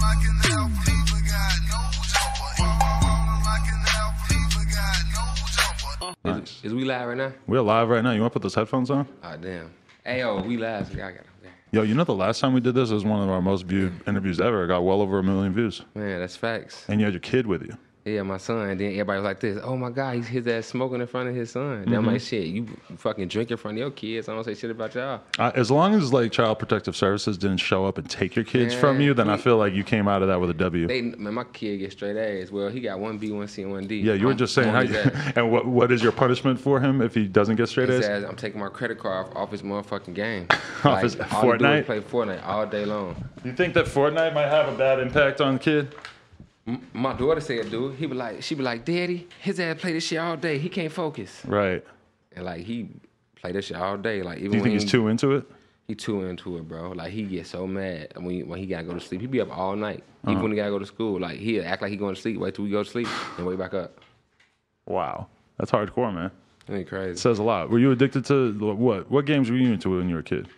Nice. Is we live right now? We're live right now. You want to put those headphones on? Oh, damn. Hey, yo, we live. So I got it. Yo, you know the last time we did this was one of our most viewed interviews ever. It got well over 1 million views. Man, that's facts. And you had your kid with you. Yeah, my son. And then everybody was like this. Oh, my God, he's his ass smoking in front of his son. Then I'm like, shit, you fucking drink in front of your kids. I don't say shit about y'all. As long as like Child Protective Services didn't show up and take your kids from you, then I feel like you came out of that with a W. Man, my kid gets straight A's. Well, he got 1B, 1C, and 1D. Yeah, you were just saying how you, and what is your punishment for him if he doesn't get straight A's? I'm taking my credit card off his motherfucking game. Off his all he do Fortnite? is play Fortnite all day long. You think that Fortnite might have a bad impact on the kid? My daughter said, dude, she be like, Daddy, his ass play this shit all day. He can't focus. Right. And like he play this shit all day. Like even Do you think he's too into it? He too into it, bro. Like he gets so mad when he gotta go to sleep. He be up all night. Even when he gotta go to school. Like he act like he going to sleep, wait till we go to sleep, and wake back up. Wow. That's hardcore, man. That ain't crazy. It says a lot. Were you addicted to what? What games were you into when you were a kid?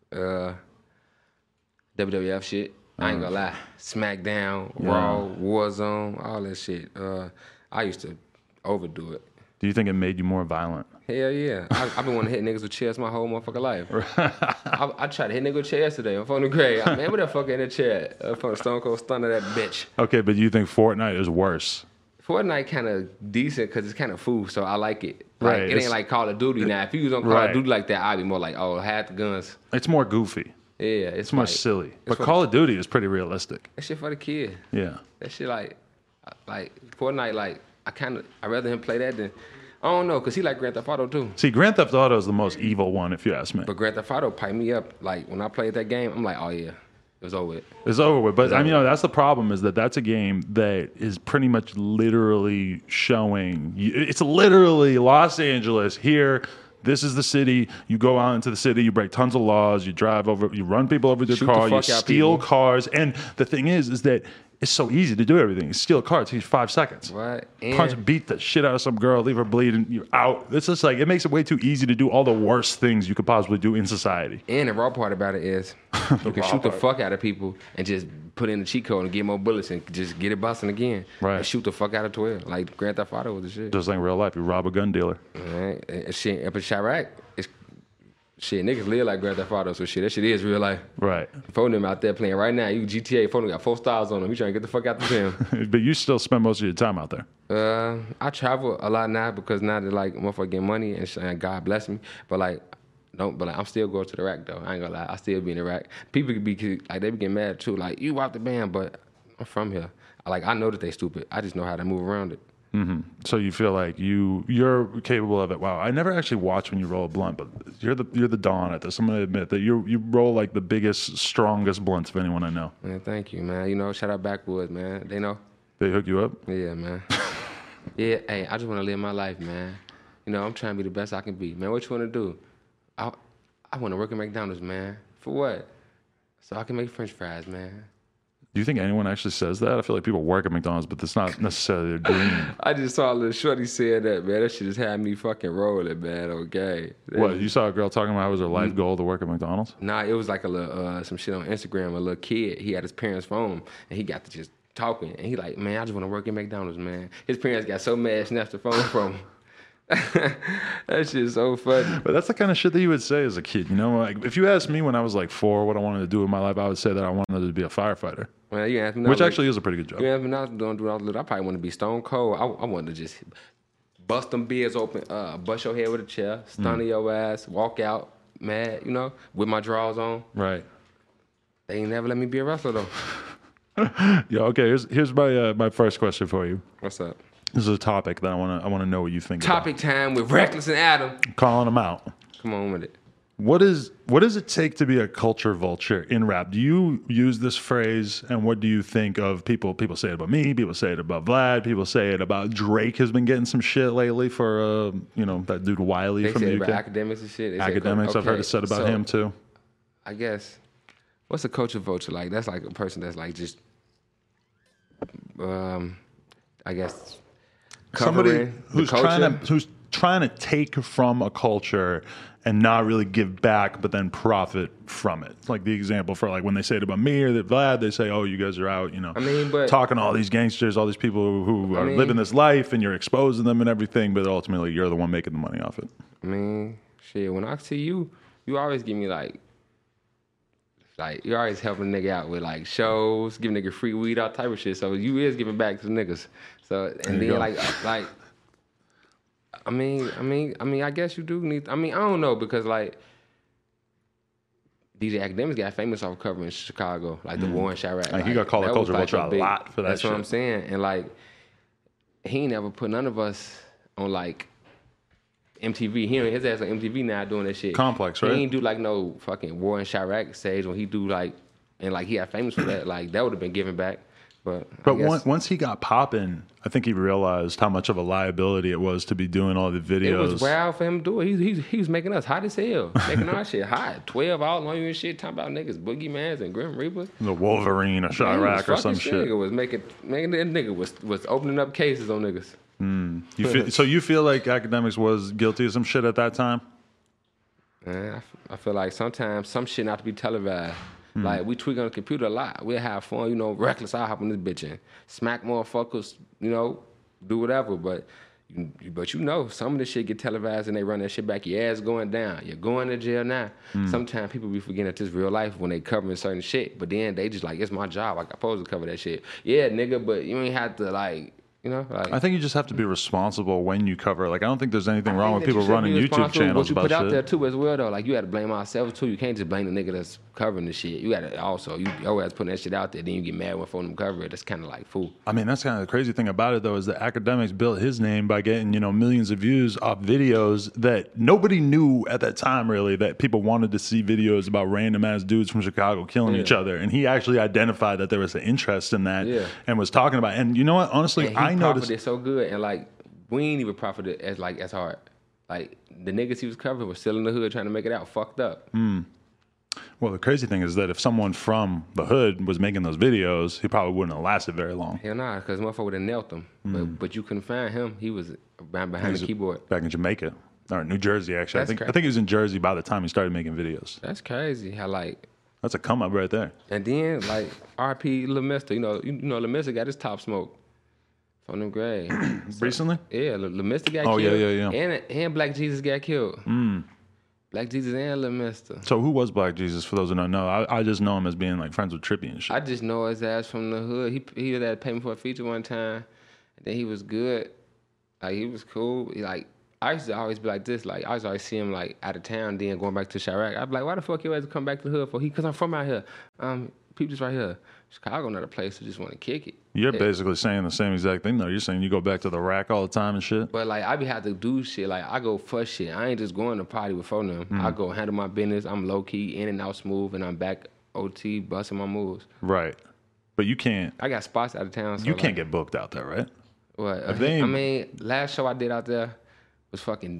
WWF shit. I ain't gonna lie. SmackDown, Raw, Warzone, all that shit. I used to overdo it. Do you think it made you more violent? Hell yeah. I've been wanting to hit niggas with chairs my whole motherfucking life. I tried to hit niggas with chairs today on phone the grade. Man, what the fuck in the chair? From Stone Cold Stunner, that bitch. Okay, but you think Fortnite is worse? Fortnite kind of decent because it's kind of food, so I like it. Like, Right. It ain't like Call of Duty. Now, if you was on Call of Duty like that, I'd be more like, oh, half the guns. It's more goofy. Yeah, It's more silly. But Call of Duty is pretty realistic. That shit for the kid. Yeah. That shit like Fortnite, like, I'd rather him play that than, I don't know, because he like Grand Theft Auto too. See, Grand Theft Auto is the most evil one, if you ask me. But Grand Theft Auto piped me up. Like, when I played that game, I'm like, oh yeah, it was over with. It's over with. But I mean, that's the problem is that's a game that is pretty much literally showing, it's literally Los Angeles here. This is the city. You go out into the city, you break tons of laws, you drive over, you run people over with your car, you steal cars. And the thing is that it's so easy to do everything. You steal a car, it takes 5 seconds. What? Beat the shit out of some girl, leave her bleeding, you're out. It's just like, it makes it way too easy to do all the worst things you could possibly do in society. And the raw part about it is you can shoot the fuck out of people and just put in the cheat code and get more bullets and just get it busting again. Right. And shoot the fuck out of 12. Like Grand Theft Auto was the shit. Just like in real life, you rob a gun dealer. Right. Shit, up in Chirac, shit, niggas live like Grand Theft Auto, so shit, that shit is real life. Right. Phone them out there playing right now. You GTA, phone them got 4 stars on them. You trying to get the fuck out the gym. But you still spend most of your time out there. I travel a lot now because now that like motherfucker get money and God bless me. But like, I'm still going to the rack though. I ain't gonna lie, I still be in the rack. People could be like, they be getting mad too. Like, you out the band, but I'm from here. Like, I know that they stupid. I just know how to move around it. Mm-hmm. So you feel like you're capable of it. Wow, I never actually watched when you roll a blunt, but you're the Don at this. I'm gonna admit that you roll like the biggest, strongest blunts of anyone I know. Man, thank you, man. You know, shout out Backwoods, man. They know. They hook you up? Yeah, man. Yeah, hey, I just want to live my life, man. You know, I'm trying to be the best I can be, man. What you want to do? I want to work at McDonald's, man. For what? So I can make French fries, man. Do you think anyone actually says that? I feel like people work at McDonald's, but that's not necessarily their dream. I just saw a little shorty saying that, man. That shit just had me fucking rolling, man. Okay. What, you saw a girl talking about it was her life goal to work at McDonald's? Nah, it was like a little, some shit on Instagram. A little kid, he had his parents' phone, and he got to just talking. And he like, man, I just want to work at McDonald's, man. His parents got so mad, snatched the phone from him. That shit's so funny. But that's the kind of shit that you would say as a kid, you know? Like, if you asked me when I was like 4 what I wanted to do in my life, I would say that I wanted to be a firefighter. Well, you asked me which actually is a pretty good job. You asked me now doing all the little. I probably want to be stone cold. I wanted to just bust them beers open, bust your head with a chair, stun your ass, walk out mad, you know, with my drawers on. Right. They ain't never let me be a wrestler though. Yeah. Okay. Here's my first question for you. What's up? This is a topic that I want to know what you think. Topic time with Reckless and Adam. Calling them out. Come on with it. What does it take to be a culture vulture in rap? Do you use this phrase, and what do you think of people? People say it about me. People say it about Vlad. People say it about Drake. Has been getting some shit lately for that dude Wiley they from say the UK. About academics and shit. Academics. I've heard it said about him too. I guess. What's a culture vulture like? That's like a person that's like just, I guess. Somebody who's trying to take from a culture and not really give back, but then profit from it. It's like the example for like when they say it about me or the Vlad, they say, "Oh, you guys are out, I mean, but talking to all these gangsters, all these people who are living this life, and you're exposing them and everything, but ultimately you're the one making the money off it." I mean, shit. When I see you, you always give me like you're always helping a nigga out with like shows, giving nigga free weed, all type of shit. So you is giving back to the niggas. So and then like. I mean, I guess you do need. I mean, I don't know because like DJ Academics got famous off covering Chicago, like the war in Chirac. Like, he got called a culture vulture a lot for that. That's shit. what I'm saying. And like, he ain't never put none of us on like MTV. He his ass on MTV now doing that shit. Complex, right? He ain't do like no fucking war in Chirac stage when he do like, and like he got famous for that. Like that would have been given back. But once he got popping, I think he realized how much of a liability it was to be doing all the videos. It was wild for him to do it. He was making us hot as hell, making our shit hot. 12 all on you and shit, talking about niggas, Boogeymans and Grim Reapers. The Wolverine or Chirac or some shit. Nigga was making that nigga was opening up cases on niggas. So you feel like Academics was guilty of some shit at that time? Man, I feel like sometimes some shit not to be televised. Like, we tweak on the computer a lot. We'll have fun, you know, reckless. I'll hop on this bitch and smack motherfuckers, you know, do whatever. But you know, some of this shit get televised and they run that shit back. Your ass going down. You're going to jail now. Sometimes people be forgetting that this real life when they covering certain shit. But then they just like, it's my job. Like, I'm supposed to cover that shit. Yeah, nigga, but you ain't have to, like... You know, like, I think you just have to be responsible when you cover. Like, I don't think there's anything wrong with people running YouTube channels about shit. What you put out there too, as well, though. Like, you got to blame ourselves too. You can't just blame the nigga that's covering the shit. You got to also you always putting that shit out there. Then you get mad when phone them cover it. That's kind of like fool. I mean, that's kind of the crazy thing about it though, is that Academics built his name by getting millions of views off videos that nobody knew at that time really that people wanted to see videos about random ass dudes from Chicago killing each other, and he actually identified that there was an interest in that and was talking about it. And you know what? Honestly, I noticed it's so good. And like, we ain't even profited as hard. Like, the niggas he was covering were still in the hood trying to make it out, fucked up. Well, the crazy thing is that if someone from the hood was making those videos, he probably wouldn't have lasted very long. Hell nah, because motherfucker would have knelt him. But you couldn't find him. He was behind the keyboard. Back in Jamaica. Or New Jersey, actually. I think he was in Jersey by the time he started making videos. That's crazy. How like... That's a come up right there. And then, like, RP Lil Mister. You know Lil Mister got his top smoke from them grave. Recently? Yeah, Lil Mister got killed. Yeah. And Black Jesus got killed. Black Jesus and Lil Mister. So who was Black Jesus, for those who don't know? I just know him as being like friends with Trippie and shit. I just know his ass from the hood. He had that payment for a feature one time. And then he was good. Like, he was cool. I used to always be like this. Like, I used to always see him like out of town, then going back to Chirac. I'd be like, why the fuck you always come back to the hood for? Because I'm from out here. People just right here. Chicago not a place to just want to kick it. You're basically saying the same exact thing though. You're saying you go back to the rack all the time and shit. But like, I be have to do shit. Like, I go for shit. I ain't just going to party with phone them. I go handle my business. I'm low key, in and out smooth, and I'm back OT busting my moves. Right. But you can't. I got spots out of town. So you can't get booked out there, right? What? I mean, last show I did out there was fucking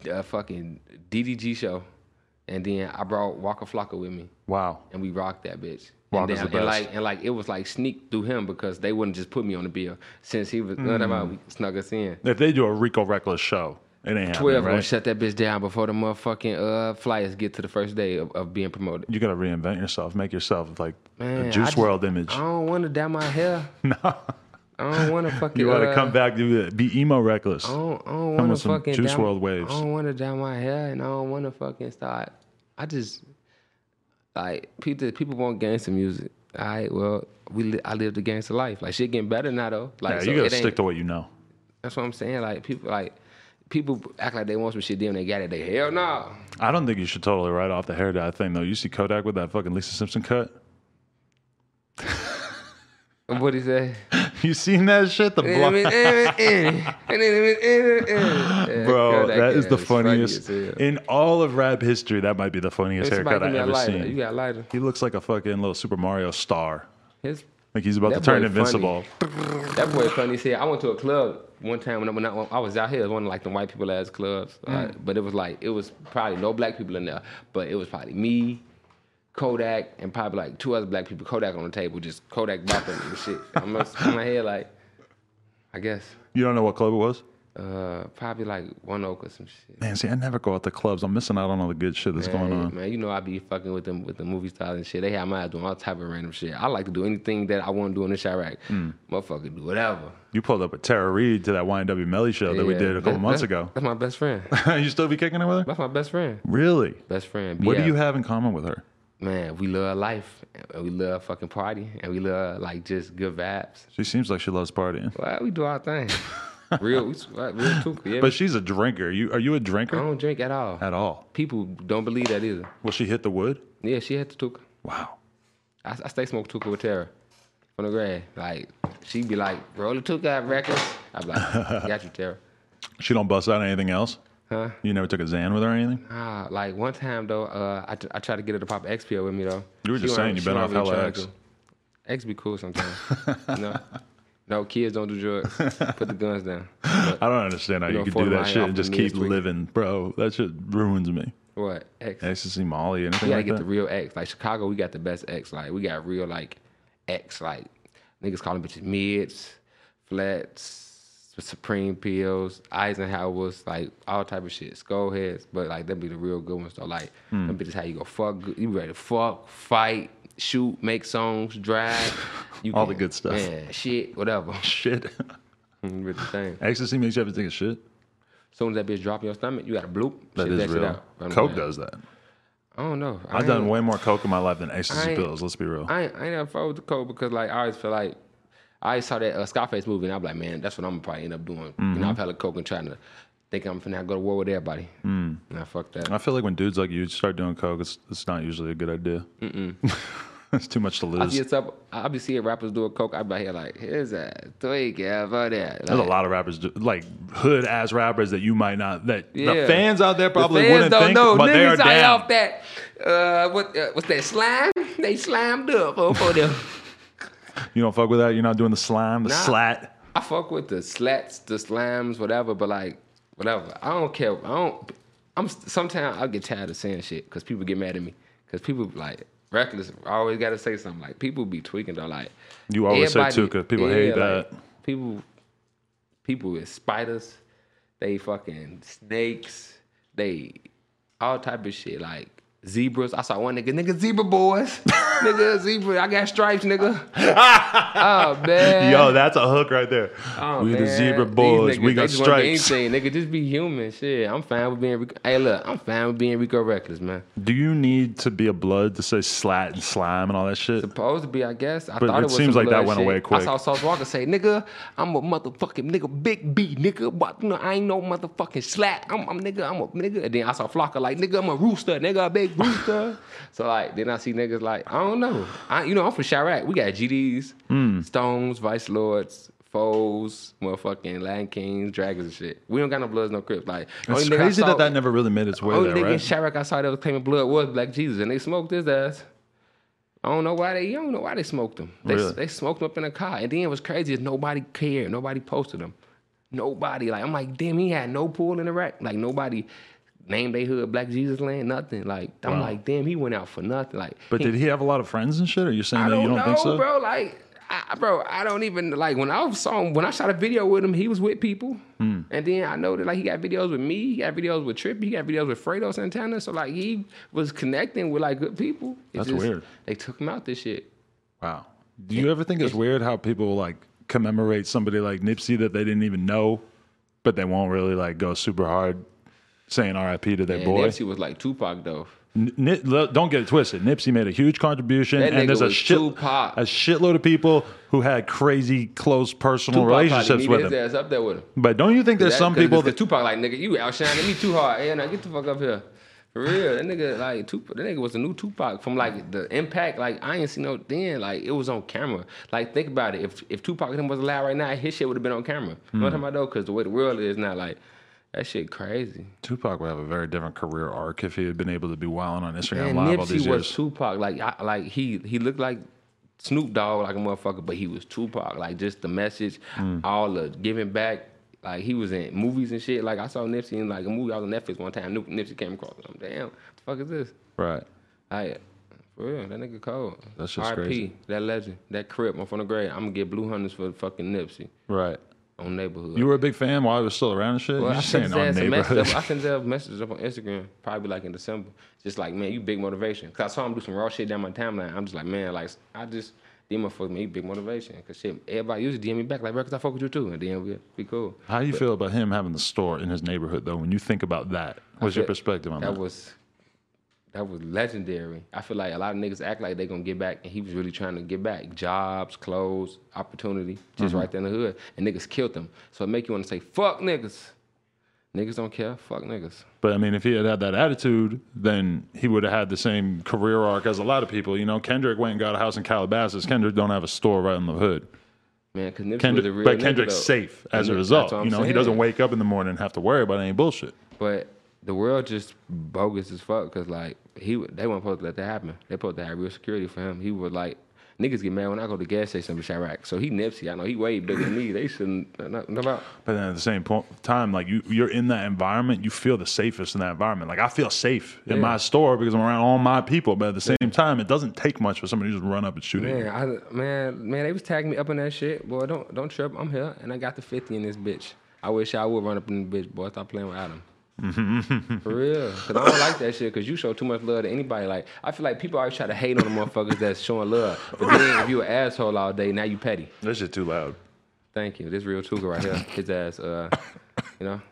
DDG show, and then I brought Waka Flocka with me. Wow. And we rocked that bitch. Waka's the best. And it was like sneak through him because they wouldn't just put me on the bill since he was we snuck us in. If they do a Rico Reckless show, it ain't happening, 12 right? gonna shut that bitch down before the motherfucking flyers get to the first day of being promoted. You gotta reinvent yourself, make yourself like a Juice WRLD image. I don't want to dye my hair. No. I don't want to fucking... You want to come back to be emo reckless. I don't want to fucking... Juice WRLD waves. I don't want to dye my hair, and I don't want to fucking start... I just... Like, people want gangster music. All right, well, I live the gangster life. Like, shit getting better now, though. Like, yeah, you got to stick to what you know. That's what I'm saying. Like, people act like they want some shit, then they got it. They hell no. I don't think you should totally write off the hair dye thing, though. You see Kodak with that fucking Lisa Simpson cut? What'd he say? You seen that shit? The block. Bro, that is the funniest. In all of rap history, that might be the funniest haircut I've ever seen. You got lighter. He looks like a fucking little Super Mario star. Like he's about to That turn boy invincible. That boy funny. See, I went to a club one time when I was out here. It was one of like the white people ass clubs. But it was probably no black people in there. But it was probably me, Kodak, and probably like two other black people. Kodak on the table, just Kodak bopping and shit. I'm in my head like, I guess. You don't know what club it was? Probably like One Oak or some shit. Man, see, I never go out to clubs. I'm missing out on all the good shit that's going on. Man, you know I be fucking with them with the movie stars and shit. They have my ass doing all type of random shit. I like to do anything that I want to do in the Chirac. Motherfucker, do whatever. You pulled up with Tara Reid to that YNW Melly show that we did a couple months ago. That's my best friend. You still be kicking it with her? That's my best friend. Really? Best friend. What do BF. you have in common with her? Man, we love life, and we love fucking party, and we love like just good vibes. She seems like she loves partying. Well, we do our thing. real too. Yeah. But she's a drinker. Are you a I drinker? don't drink at all. At all? People don't believe that either. Will she hit the wood? Yeah, she had the tuka. Wow. I stay smoke tuka with Tara from the grad. Like she be like, roll the tuka out records. I be like, got you, Tara. She don't bust out anything else? Huh? You never took a Xan with her or anything? Like one time though, I tried to get her to pop X pill with me though. You were just saying you've been off hella X. X be cool sometimes. No, kids don't do drugs. Put the guns down. I don't understand how you could do that shit and just keep living, bro. That shit ruins me. What? X? Ecstasy, Molly, anything We gotta like get that? the real X. Like Chicago, we got the best X. Like we got real like X. Like niggas calling bitches mids, flats, Supreme pills, Eisenhower's, like all type of shit, skull heads. But like them be the real good ones though. Like them bitches how you go fuck. You ready to fuck, fight, shoot, make songs, drive. All the good stuff. Man, shit, whatever. Shit. With the thing. Ecstasy makes you have to take a shit? As soon as that bitch drop in your stomach, you got to bloop. That shit is shit real. out. Coke does that. I don't know. I've done way more Coke in my life than ecstasy pills, let's be real. I ain't never fought with the Coke because like I always feel like I always saw that Scarface movie and I'm like, man, that's what I'm gonna probably end up doing. You know, I've had a Coke and trying to think I'm finna go to war with everybody. Nah, fuck that. I feel like when dudes like you start doing Coke, it's not usually a good idea. It's too much to lose. I be seeing rappers do a Coke. I be here like, here's that tweak, yeah, for that. There's a lot of rappers, like hood ass rappers that you might not, that the Yeah. fans out there probably the fans wouldn't don't think, know. but they are Niggas out down. off that, what's that slime? They slimed up for them. You don't fuck with that? You're not doing the slime, the slat? I fuck with the slats, the slams, whatever, but like, whatever. I don't care. Sometimes I get tired of saying shit because people get mad at me. Because people like, reckless, I always got to say something. Like, people be tweaking though. Like, You always say too, because people hate like, that. People with spiders, they fucking snakes, they all type of shit. Like, zebras. I saw one nigga zebra boys. Nigga, zebra. I got stripes, nigga. Oh, man. Yo, that's a hook right there. Oh, We the man. zebra These boys. niggas, We they got just wanna be stripes. anything. Nigga, just be human. Shit, I'm fine with being Rico. Hey, look, I'm fine with being Rico Reckless, man. Do you need to be a blood to say slat and slime and all that shit? Supposed to be, I guess. I But thought it it was seems some like that blood went shit. away quick. I saw Sauce Walker say, nigga, I'm a motherfucking nigga, big B, nigga. But, you know, I ain't no motherfucking slat. I'm a nigga. And then I saw Flocka like, nigga, I'm a rooster, nigga, a big rooster. So, like, then I see niggas like, I don't know. I'm from Chirac. We got GDs, Stones, Vice Lords, Foes, motherfucking Latin Kings, Dragons and shit. We don't got no Bloods, no Crips. Like, It's crazy that never really made its way only there, nigga in right? Chirac I saw that was claiming blood was Black Jesus, and they smoked his ass. I don't know why they smoked him. Really? They smoked him up in a car, and then it was crazy is nobody cared, nobody posted him, nobody. Like, I'm like, damn, he had no pool in the rack. Like, nobody named they hood Black Jesus Land, nothing. Like, I'm like, damn, he went out for nothing. Like, But did he have a lot of friends and shit? Or are you saying I that you don't don't know, think so? bro. Like, I don't even like when I saw him. When I shot a video with him, he was with people, and then I know that like he got videos with me, he got videos with Trippy, he got videos with Fredo Santana. So like he was connecting with like good people. That's weird. They took him out this shit. Wow. Do you ever think it's weird how people like commemorate somebody like Nipsey that they didn't even know, but they won't really like go super hard saying R.I.P. to their And boy? Nipsey was like Tupac though. Don't get it twisted. Nipsey made a huge contribution, That and nigga there's a was Tupac. shitload of people who had crazy close personal Tupac relationships probably with needed him. his ass up there with him. But don't you think there's some people that that Tupac like nigga, you outshining me too hard. Hey, now get the fuck up here. For real, that nigga like Tupac. That nigga was the new Tupac from like the impact. Like I ain't seen no then. Like it was on camera. Like think about it. If Tupac and him was alive right now, his shit would have been on camera. You know what I'm talking about though? Because the way the world is now, like that shit crazy. Tupac would have a very different career arc if he had been able to be wilding on Instagram And Live all these Nipsey was years. Tupac. Like he looked like Snoop Dogg like a motherfucker, but he was Tupac. Like just the message, all the giving back. Like he was in movies and shit. Like I saw Nipsey in like a movie. I was on Netflix one time. Nipsey came across. I'm damn. What the fuck is this? Right. Like for real, that nigga cold. That's just R.I.P. crazy. That legend, that Crip. I'm from the grade. I'm gonna get Blue Hunters for fucking Nipsey. Right. on neighborhood. You were a big fan while I was still around and shit? Well, You're I just sent saying his on ass a message neighborhood. up. I sent his ass messages up on Instagram, probably like in December. Just like, man, you big motivation. Cause I saw him do some raw shit down my timeline. I'm just like, man, like I just these motherfuckers, man, you big motivation. Cause shit, everybody usually DM me back like, bro, cause I fuck with you too, and then we'll be cool. How do you feel about him having the store in his neighborhood, though? When you think about that, what's your perspective on that? That was legendary. I feel like a lot of niggas act like they gonna get back, and he was really trying to get back. Jobs, clothes, opportunity, just right there in the hood. And niggas killed him. So it make you want to say, fuck niggas. Niggas don't care. Fuck niggas. But I mean, if he had that attitude, then he would have had the same career arc as a lot of people. You know, Kendrick went and got a house in Calabasas. Kendrick don't have a store right in the hood. Man, because Nipsey was a real But nigga, Kendrick's though. safe as a That's result. what I'm You know, he saying. doesn't wake up in the morning and have to worry about any bullshit. But the world just bogus as fuck, because like they weren't supposed to let that happen. They supposed to have real security for him. He was like, niggas get mad when I go to the gas station with Chirac. So he Nipsey. I know he way bigger than me. They shouldn't nothing about. But then at the same time, like you're in that environment, you feel the safest in that environment. Like I feel safe in my store because I'm around all my people. But at the same time, it doesn't take much for somebody to just run up and shoot at you. Man, they was tagging me up in that shit. Boy, don't trip. I'm here, and I got the 50 in this bitch. I wish I would run up in this bitch, boy. Stop playing with Adam. For real. Because I don't like that shit because you show too much love to anybody. Like, I feel like people always try to hate on the motherfuckers that's showing love. But then if you an asshole all day, now you petty. This shit too loud. Thank you. This real Tuka right here. His ass, you know?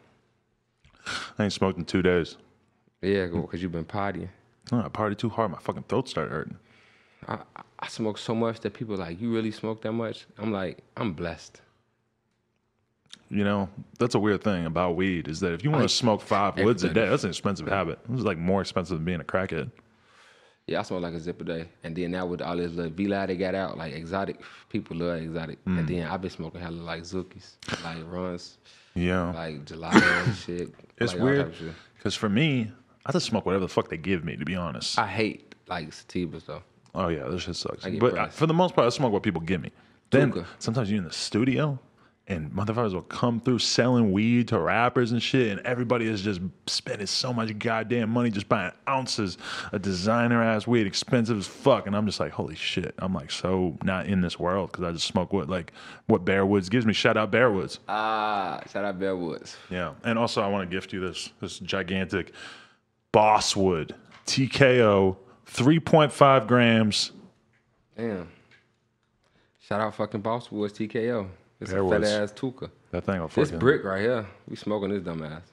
I ain't smoked in 2 days. Yeah, because you've been partying. No, I partied too hard. My fucking throat started hurting. I smoke so much that people are like, you really smoke that much? I'm like, I'm blessed. You know, that's a weird thing about weed is that if you want to smoke 5 woods a day, that's an expensive habit. It's like more expensive than being a crackhead. Yeah, I smoke like a zip a day. And then now with all this little V-Lab they got out, like exotic, people love exotic. And then I've been smoking hella like Zookies, like runs, Yeah. like gelato and shit. It's like all type weird of shit. because for me, I just smoke whatever the fuck they give me, to be honest. I hate like sativas though. Oh, yeah, this shit sucks. get But pressed. for the most part, I smoke what people give me. Then Hookah. sometimes you're in the studio and motherfuckers will come through selling weed to rappers and shit, and everybody is just spending so much goddamn money just buying ounces of designer ass weed, expensive as fuck. And I'm just like, holy shit. I'm like so not in this world because I just smoke what Bear Woods gives me. Shout out Bear Woods. Shout out Bear Woods. Yeah. And also I want to gift you this gigantic Bosswood TKO 3.5 grams. Damn. Shout out fucking Boss Woods TKO. It's Bear a fat Woods. ass Tuka. That thing will This fucking brick right here, we smoking this dumb ass.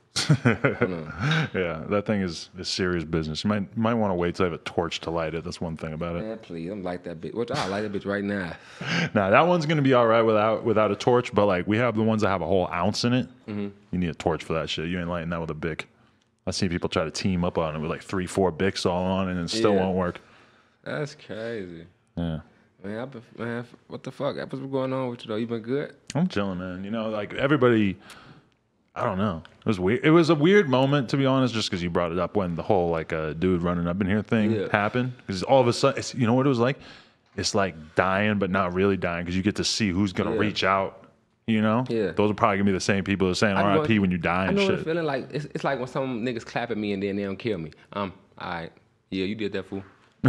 Yeah, that thing is serious business. You might want to wait till I have a torch to light it. That's one thing about it. Man, please, I'm like that bitch. Which I like that bitch right now. Now that one's gonna be all right without a torch, but like we have the ones that have a whole ounce in it. You need a torch for that shit. You ain't lighting that with a Bic. I've seen people try to team up on it with like 3-4 Bics all on, and it still Yeah. won't work. That's crazy. Yeah. Man, what the fuck? What's been going on with you though? You been good? I'm chilling, man. You know, like everybody, I don't know. It was weird. It was a weird moment, to be honest, just because you brought it up when the whole like dude running up in here thing happened. Because all of a sudden, you know what it was like? It's like dying, but not really dying, because you get to see who's gonna reach out. You know, those are probably gonna be the same people that are saying R.I.P. when you die and I know shit. the feeling like it's like when some niggas clap at me and then they don't kill me. All right, yeah, you did that, fool.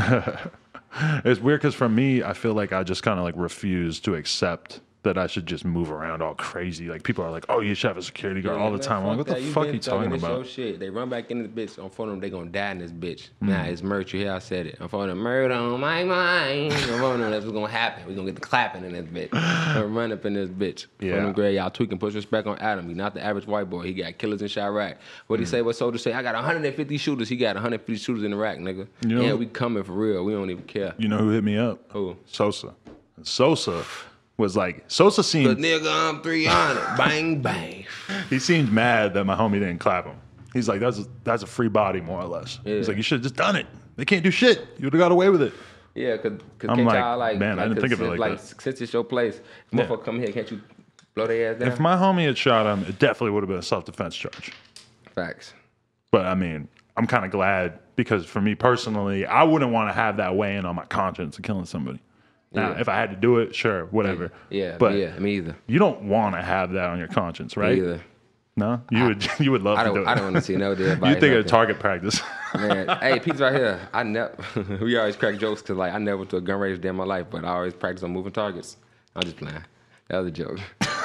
It's weird because for me, I feel like I just kind of like refuse to accept that I should just move around all crazy. Like people are like, "Oh, you should have a security guard all the time." I'm like, "What the fuck are you talking about?" Your shit. They run back in this bitch. On phone them, they gonna die in this bitch. Nah, it's murder. You hear I said it. On phone them, murder on my mind. On phone them, that's what's gonna happen. We gonna get the clapping in this bitch. Gonna run up in this bitch. Yeah. Phone them, Gray, y'all tweaking. Push respect on Adam. He not the average white boy. He got killers in Chirac. What he say? What soldier say? I got 150 shooters. He got 150 shooters in Iraq, nigga. You know- Yeah, we coming for real. We don't even care. You know who hit me up? Who? Sosa. And Sosa was like, Sosa The seemed nigga, I'm 300. Bang, bang. he seemed mad that my homie didn't clap him. He's like, that's a free body, more or less. He's like, you should have just done it. They can't do shit. You would have got away with it. Yeah, cause I'm can't like, y'all man, I didn't think of it like that. Since it's your place, motherfucker come here, can't you blow their ass down? If my homie had shot him, it definitely would have been a self-defense charge. Facts. But I mean, I'm kind of glad because for me personally, I wouldn't want to have that weighing on my conscience of killing somebody. Now, if I had to do it, sure, whatever. Yeah, but me either. you don't want to have that on your conscience, right? Me either. No, you would love I to do don't. it. I don't want to see no dead You bodies. think out of target practice? there. Man, hey, Pete's right here. I never. We always crack jokes because like I never went to a gun range day in my life, but I always practice on moving targets. I'm just playing. That was a joke.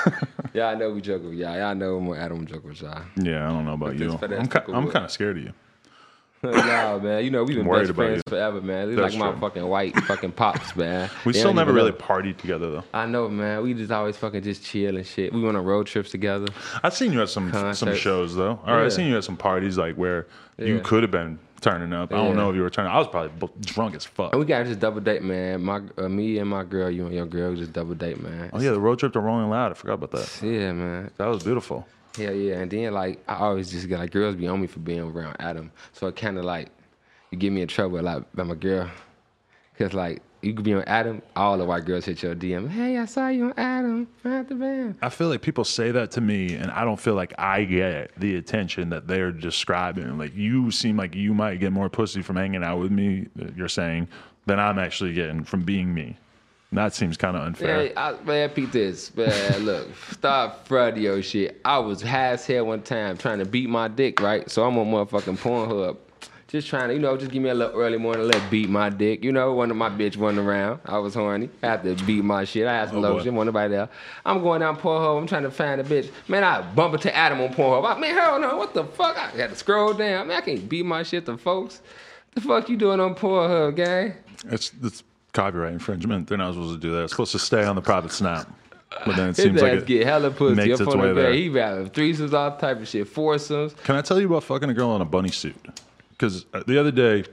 Yeah, I know we joke with y'all. Y'all know I'm Adam joke with y'all. Yeah, I don't know about you. this I'm kind of scared of you. Nah, man. You know, we've been worried best about friends you. forever, man. It's That's like my true. fucking white fucking pops, man. We They still don't never even really know. partied together though. I know, man. We just always fucking just chill and shit. We went on road trips together. I've seen you at some Concerts. shows though. All right, Yeah. I've seen you at some parties like where you Yeah. could have been turning up. I don't Yeah. know if you were turning. I was probably drunk as fuck. And we got just double date, man. Me and my girl, you and your girl, just double date, man. Oh yeah, the road trip to Rolling Loud. I forgot about that. Yeah, man. That was beautiful. Hell yeah. And then like I always just get like girls be on me for being around Adam. So it kinda like you get me in trouble a lot by my girl. Cause like you could be on Adam, all the white girls hit your DM. Hey, I saw you on Adam at the band. I feel like people say that to me, and I don't feel like I get the attention that they're describing. Like you seem like you might get more pussy from hanging out with me. You're saying than I'm actually getting from being me. And that seems kind of unfair. Man, Pete this. Man, look, stop front your shit. I was high as hell one time trying to beat my dick, right? So I'm on motherfucking Pornhub. Just trying to, just give me a little early morning, let beat my dick. One of my bitch running around. I was horny. I had to beat my shit. I had some lotion, wasn't nobody there. I'm going down Pornhub. I'm trying to find a bitch. Man, I bump into Adam on Pornhub. Man, hell no, what the fuck? I had to scroll down. Man, I can't beat my shit to folks. The fuck you doing on Pornhub, gang? It's copyright infringement. They're not supposed to do that. It's supposed to stay on the private snap. But then it His seems like ass it get hella pussy makes up its on way the there. bed. He having threesomes, all type of shit, foursomes. Can I tell you about fucking a girl in a bunny suit? Because the other day,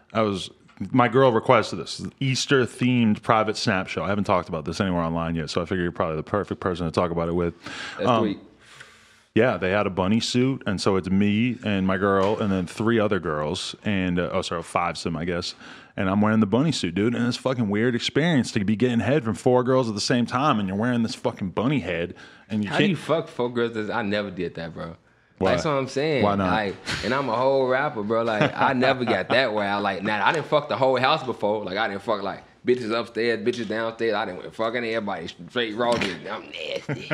my girl requested this Easter themed private snap show. I haven't talked about this anywhere online yet, so I figure you're probably the perfect person to talk about it with. That's sweet. Yeah, they had a bunny suit, and so it's me and my girl, and then 3 other girls, and fivesome, I guess. And I'm wearing the bunny suit, dude, and it's a fucking weird experience to be getting head from 4 girls at the same time, and you're wearing this fucking bunny head, and you How can't. you fuck 4 girls? I never did that, bro. Why? That's what I'm saying. Why not? Like, and I'm a whole rapper, bro. Like, I never got that wild. Like, now I didn't fuck the whole house before. Like, I didn't fuck like bitches upstairs, bitches downstairs. I didn't fucking everybody straight raw. I'm nasty.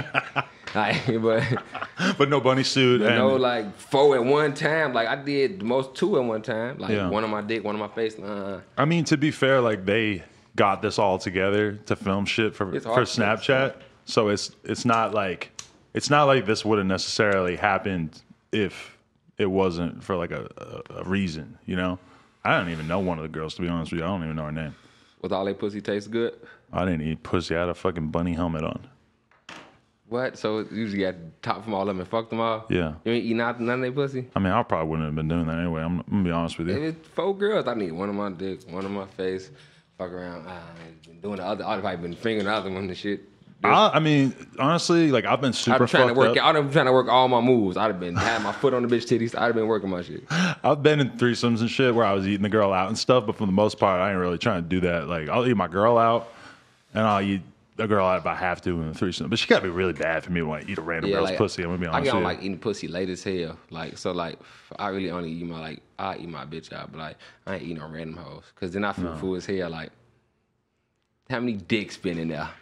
But no bunny suit. But and no, like 4 at one time. Like I did the most 2 at one time. Like Yeah. one on my dick, one on my face. I mean, to be fair, like they got this all together to film shit for It's hard to Snapchat. So it's not like this would have necessarily happened if it wasn't for like a reason, you know? I don't even know one of the girls, to be honest with you. I don't even know her name. Was all they pussy taste good? I didn't eat pussy. I had a fucking bunny helmet on. What? So you usually got top from all of them and fucked them all? Yeah. You ain't eat none of their pussy? I mean, I probably wouldn't have been doing that anyway. I'm gonna be honest with If you. it's 4 girls, I need one on my dick, one on my face, fuck around. Been doing the other. I've probably been fingering the other one and shit. I mean, honestly, like I've been super I've been trying to fucked work. up. I've been trying to work all my moves. I'd have been had my foot on the bitch titties. I'd have been working my shit. I've been in threesomes and shit where I was eating the girl out and stuff, but for the most part, I ain't really trying to do that. Like, I'll eat my girl out, and I'll eat a girl out if I have to in a threesome. But she gotta be really bad for me when I eat a random girl's pussy. I'm gonna be I honest get with on you. like eating pussy late as hell. Like so, like I really only eat I eat my bitch out, but like I ain't eating no random hoes. Cause then I feel fool as hell. Like how many dicks been in there?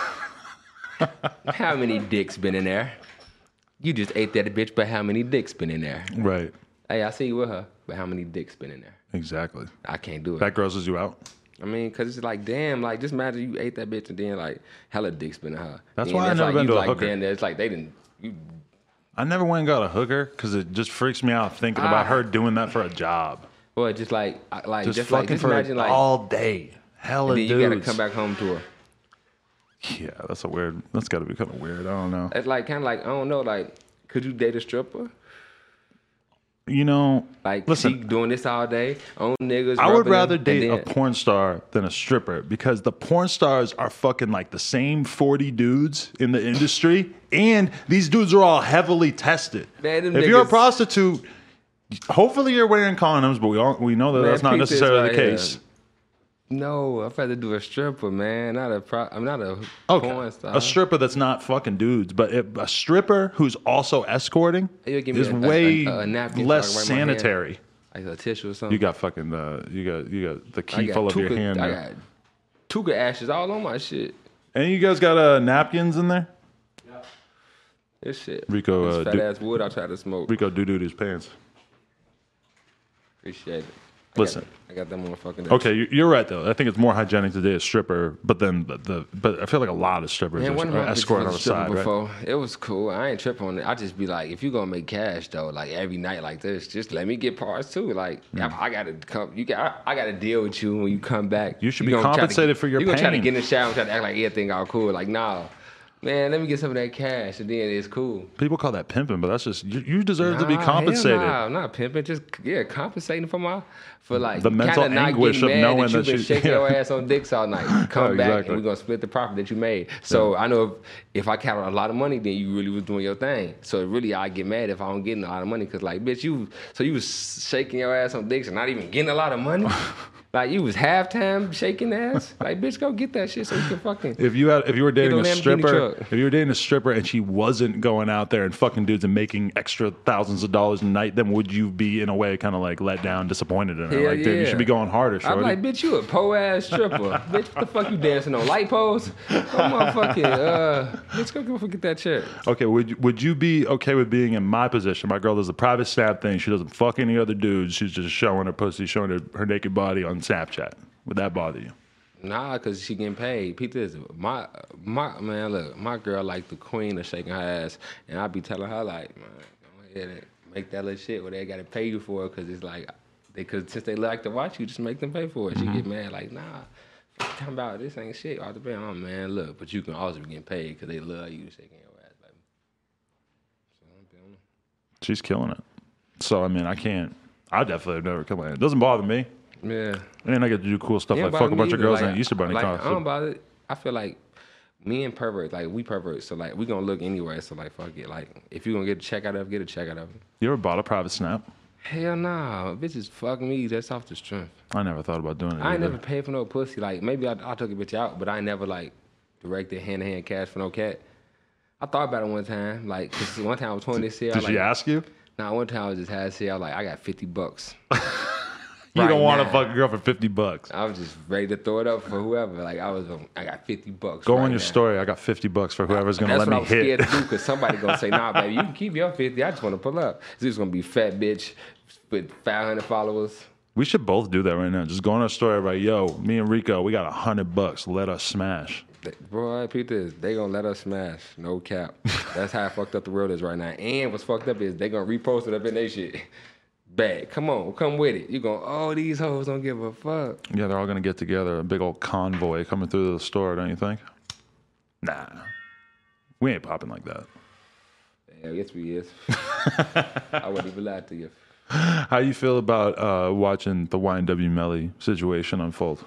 How many dicks been in there? You just ate that bitch, but how many dicks been in there? Right. Hey, I see you with her, but how many dicks been in there? Exactly. I can't do it. That grosses you out? I mean, cause it's like, damn, like just imagine you ate that bitch and then like hella dicks been in her. That's Then why I it's never like, been you to a like, hooker. Then it's like they didn't. You, I never went and got a hooker because it just freaks me out thinking about her doing that for a job. well, just like Just fucking just for imagine like all day. Hella then dudes. you gotta come back home to her. Yeah, that's gotta be kind of weird. I don't know. It's like kind of like I don't know. Like, could you date a stripper? You know, Like, listen, she doing this all day on niggas. I would rubbing rather them, date and a then- porn star than a stripper because the porn stars are fucking like the same 40 dudes in the industry, and these dudes are all heavily tested. Man, them if you're a niggas- prostitute, hopefully you're wearing condoms, but we know that Man, that's not peep this necessarily the right here. case. No, I'd rather do a stripper, man. Not a I'm not a Okay, porn star. a stripper that's not fucking dudes, but a stripper who's also escorting You give me is a way napkin less so I can wipe my hand. sanitary. Like a tissue or something. You got fucking you got the I key got full of your Tuka- hand. I there. got Tuka ashes all on my shit. And you guys got napkins in there? This shit. Rico, this fat do- ass wood I try to smoke. Rico doo-dooed his pants. Appreciate it. Listen. I got that motherfucking. Okay, you're right though. I think it's more hygienic to date a stripper, but I feel like a lot of strippers Man, one of are my escorting on the side, right? before. It was cool. I ain't tripping on it. I just be like, if you gonna make cash though, like every night like this, just let me get parts too. Like I gotta come. I gotta deal with you when you come back. You should be gonna compensated for your You gonna try to pain. get in the shower and try to act like everything all cool. Like nah, man, let me get some of that cash and then it's cool. People call that pimping, but that's just you deserve to be Nah, compensated. hell nah, I'm not pimping. Just compensating for like The mental kinda not anguish getting of mad knowing that you've that been you- shaking yeah. your ass on dicks all night. Come back exactly. and we're gonna split the profit that you made. So I know if I count a lot of money, then you really was doing your thing. So really, I get mad if I don't get a lot of money because like, bitch, you was shaking your ass on dicks and not even getting a lot of money. Like you was halftime shaking ass. Like bitch, go get that shit so you can fucking. If you were dating a Lamborghini stripper, truck. if you were dating a stripper and she wasn't going out there and fucking dudes and making extra thousands of dollars a night, then would you be in a way kind of like let down, disappointed in her? Hell Like, dude, you yeah. should be going harder, I'm shorty. like, bitch, you a po ass stripper. Bitch, what the fuck you dancing on? Light poles? Oh motherfucking bitch, go get that check. Okay, would you be okay with being in my position? My girl does a private snap thing. She doesn't fuck any other dudes. She's just showing her pussy, showing her naked body on Snapchat. Would that bother you? Nah, cause she getting paid. Pete, this my man. Look, my girl like the queen of shaking her ass, and I be telling her like, man, go ahead and make that little shit where they gotta pay you for it, cause it's like, since they like to watch you, just make them pay for it. She get mad like, nah, fuck you talking about this ain't shit. Off the band, oh man, look, but you can also be getting paid cause they love you shaking your ass, baby. So I'm feeling it. She's killing it. So I mean, I definitely have never complained. It doesn't bother me. Yeah. And I get to do cool stuff It like don't fuck a bother me bunch of either. girls in Like, an Easter Bunny like, costume. I don't bother it. I feel like me and perverts, like we perverts, so like we gonna look anyway. So like fuck it. Like if you gonna get a check out of it, get a check out of it. You ever bought a private snap? Hell nah, bitches fuck me. That's off the strength. I never thought about doing it. I ain't either. never paid for no pussy. Like maybe I took a bitch out, but I ain't never like directed hand-to-hand cash for no cat. I thought about it one time, like 'cause one time I was 20 this year. Did she ask you? Nah, one time I was just had to say I was like, I got $50. You Right don't want to now. fuck a girl for $50. I was just ready to throw it up for whoever. Like I got $50. Go right on your now. story. I got $50 for whoever's gonna That's let what I me was hit. scared to do because somebody gonna say, nah, baby, you can keep your 50. I just want to pull up. This is gonna be fat bitch with 500 followers. We should both do that right now. Just go on our story, right? Yo, me and Rico, we got $100. Let us smash. Bro, Peter, they gonna let us smash. No cap. That's how fucked up the world is right now. And what's fucked up is they gonna repost it up in their shit. Bad. Come on, come with it. You going, oh, these hoes don't give a fuck. Yeah, they're all gonna get together. A big old convoy coming through the store, don't you think? Nah, we ain't popping like that. Yeah, yes, we is. I wouldn't even lie to you. How you feel about watching the YNW Melly situation unfold?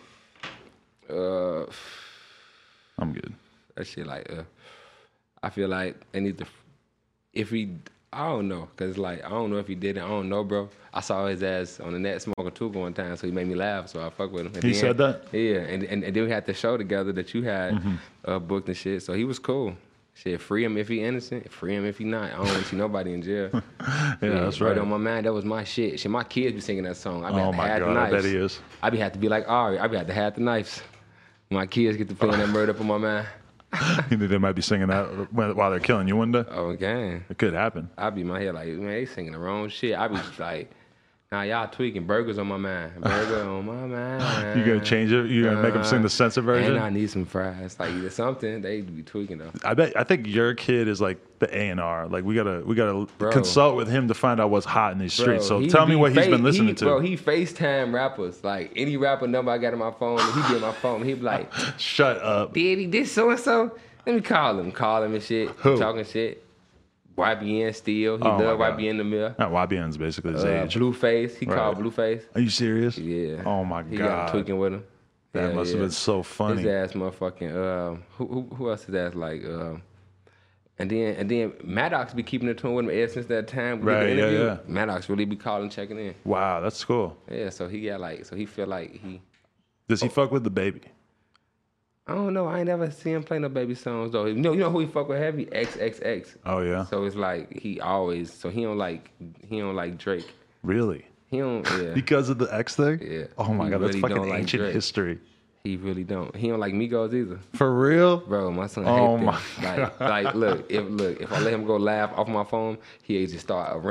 I'm good. That shit like, I feel like they need to, I don't know, cause like I don't know if he did it. I don't know, bro. I saw his ass on the net smoking tobacco one time, so he made me laugh. So I fuck with him. And He then- said that? Yeah, and then we had the show together that you had booked and shit. So he was cool. Shit, free him if he innocent, free him if he not. I don't want to see nobody in jail. Yeah, that's right. on my mind, that was my shit. Shit, my kids be singing that song. I be Oh have to my have the God, I knives. bet he is. I be have to be like Ari. I be have to have the knives. My kids get to feeling that murder up on my mind. You think they might be singing that while they're killing you one day? Oh, gang. It could happen. I be in my head like, man, they singing the wrong shit. I be just like, nah, y'all tweaking. Burgers on my mind. Burger on my mind. You gonna change it? You gonna make them sing the censored version? And I need some fries. Like either something. They be tweaking though. I think your kid is like the A&R. Like we gotta Bro. consult with him to find out what's hot in these streets. Bro, So he tell me be what he's been listening to. Bro, he FaceTime rappers. Like any rapper number I got in my phone, he get my phone. He be like, Shut up. Daddy, this so and so. Let me call him and shit. Who? Talking shit. YBN still. He Oh, love my God. YBN the mill. Not YBN's basically his age. Blueface. He Right. called Blueface. Are you serious? Yeah. Oh my He got God. tweaking with him. That must have been so funny. His ass motherfucking who else his ass like and then Maddox be keeping it to him with him ever since that time we did Right, the yeah, interview. yeah. Maddox really be calling, checking in. Wow, that's cool. Yeah, so he got like he feel like he Does he fuck with the baby? I don't know. I ain't never seen him play no baby songs though. You know who he fuck with heavy? XXX. Oh yeah. So it's like he don't like Drake. Really? He don't yeah. Because of the X thing? Yeah. Oh my He God, that's really fucking don't like ancient Drake. history. He really don't. He don't like Migos either. For real? Bro, my son Oh hate them. Like look, if I let him go laugh off my phone, he just start a rant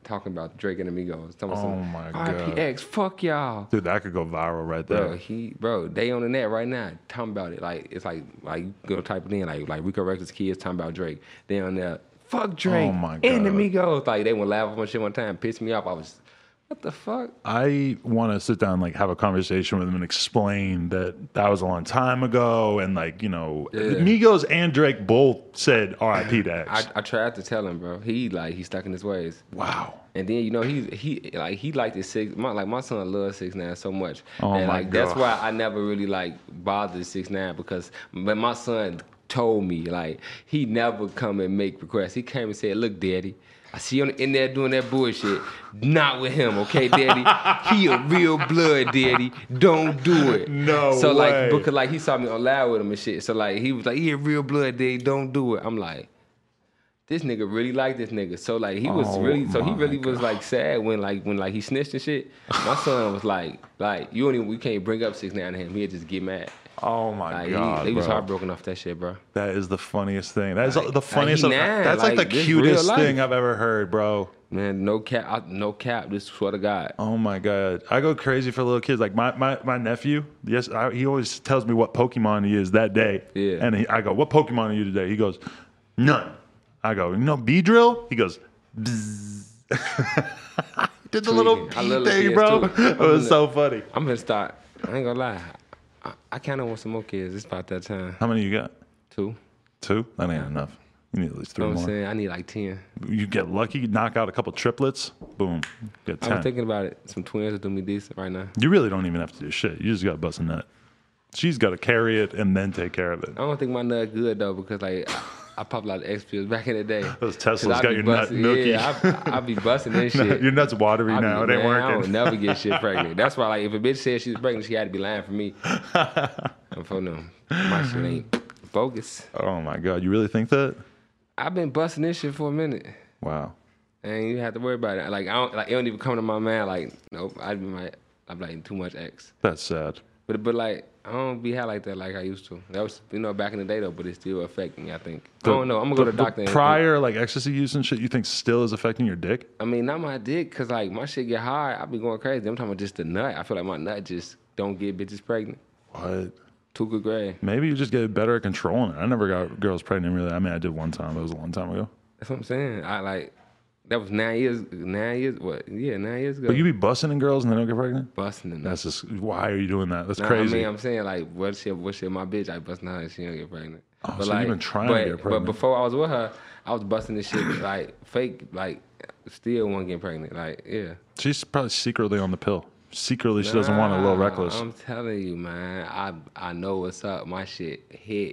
talking about Drake and Amigos. Talking about Oh my God. RPX, fuck y'all. Dude, that could go viral right there. Bro, they on the net right now talking about it. Like, it's like you go type it in, like Rico Reckless kids talking about Drake. They on there, fuck Drake Oh my and God. Amigos. Like, they would laugh on shit one time, pissed me off. I was, what the fuck? I want to sit down and like have a conversation with him and explain that was a long time ago, and like Migos and Drake both said R.I.P. to X. I tried to tell him, bro. He stuck in his ways. Wow. And then he liked his my son loves 6ix9ine so much. Oh and my like that's God. why I never really like bothered 6ix9ine, because when my son told me, like, he never come and make requests. He came and said, "Look, Daddy, I see you in there doing that bullshit. Not with him, okay, Daddy? He a real blood, Daddy. Don't do it." No so way. like, because like he saw me on live with him and shit. So like he was like, "He a real blood, Daddy. Don't do it." I'm like, this nigga really like this nigga. So like he was Oh he really my was like sad when he snitched and shit. My son was like we can't bring up 6ix9ine to him. He'll just get mad. Oh my Like, God, he was bro. heartbroken off that shit, bro. That is the funniest thing. That is the he funniest. nine, That's like the like, this real cutest life. thing I've ever heard, bro. Man, no cap, this swear to God. Oh my God, I go crazy for little kids. Like my nephew, yes, he always tells me what Pokemon he is that day. Yeah. And I go, "What Pokemon are you today?" He goes, "None." I go, "Beedrill?" He goes, "Bzzz." Did the little Tweaking. I pee love thing, kids, bro. too. It was so funny. I'm gonna start. I ain't gonna lie. I kind of want some more kids. It's about that time. How many you got? 2. 2? That ain't enough. You need at least 3 You know what I'm more. saying? I need like 10. You get lucky, knock out a couple triplets, boom, get 10. I'm thinking about it. Some twins will do me decent right now. You really don't even have to do shit. You just got to bust a nut. She's got to carry it and then take care of it. I don't think my nut good though, because like I popped a lot of X pills back in the day. Those 'Cause Teslas I got be your nut busting- milky. Yeah, I be busting this No, shit. your nut's watery I now. be, It ain't man, I working. don't never get shit pregnant. That's why, like, if a bitch said she was pregnant, she had to be lying for me. And for them, my shit ain't bogus. Oh my God, you really think that? I've been busting this shit for a minute, Wow. and you have to worry about it. Like, it don't even come to my mind. Like, nope, I'm like too much X. That's sad. But like, I don't be high like that like I used to. That was back in the day though, but it still affect me. I think. I don't know. I'm gonna go to the doctor. And Prior like ecstasy use and shit, you think still is affecting your dick? I mean, not my dick, cause like my shit get high. I be going crazy. I'm talking about just the nut. I feel like my nut just don't get bitches pregnant. What? Too good grade. Maybe you just get better at controlling it. I never got girls pregnant really. I mean, I did one time. But it was a long time ago. That's what I'm saying. That was 9 years. 9 years. What? Yeah, 9 years ago. But you be busting in girls and they don't get pregnant? busting them. That's just, why are you doing that? That's Nah, crazy. I mean, I'm saying like, what shit my bitch? I busting her and she don't get pregnant. Oh, so you've been trying to get pregnant. But before I was with her, I was busting this shit like fake, like still won't get pregnant. Like, yeah. She's probably secretly on the pill. Secretly, she doesn't want a little reckless. I'm telling you, man. I know what's up. My shit hit.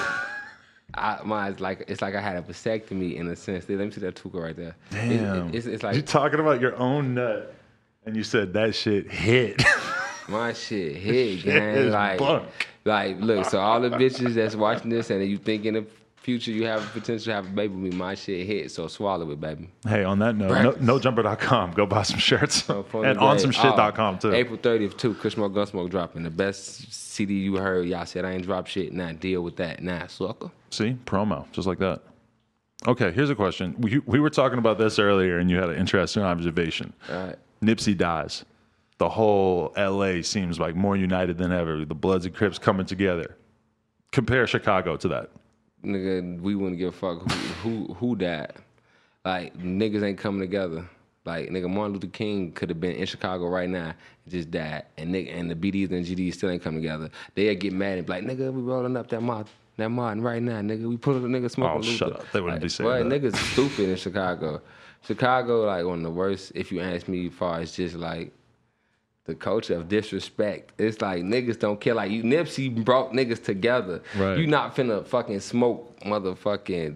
It's like I had a vasectomy in a sense. Let me see that tuka right there. Damn. It's You're like talking about your own nut, and you said that shit hit. my shit hit, Shit gang. is bunk. Like, look. So all the bitches that's watching this and you think in the future you have potential to have a baby with me, my shit hit. So swallow it, baby. Hey, on that note, Breakfast. NoJumper.com. Go buy some shirts. So for And the day, OnSomeShit.com too. April 30th too. Kushmo Gunsmoke dropping the best CD you heard. Y'all said I ain't drop shit. Now deal with that. Nah, sucker. See? Promo. Just like that. Okay, here's a question. We were talking about this earlier, and you had an interesting observation. All right. Nipsey dies. The whole LA seems like more united than ever. The Bloods and Crips coming together. Compare Chicago to that. Nigga, we wouldn't give a fuck who died. Like, niggas ain't coming together. Like, nigga, Martin Luther King could have been in Chicago right now, just died. And the BDs and GDs still ain't coming together. They'll get mad and be like, nigga, we rolling up that Martin right now, nigga. We put a nigga smoking Luther. Shut up. They wouldn't be saying Boy, that. niggas stupid in Chicago. Chicago, like, one of the worst, if you ask me, as far as just, like, the culture of disrespect. It's like niggas don't care. Like, you, Nipsey brought niggas together. Right. You not finna fucking smoke fucking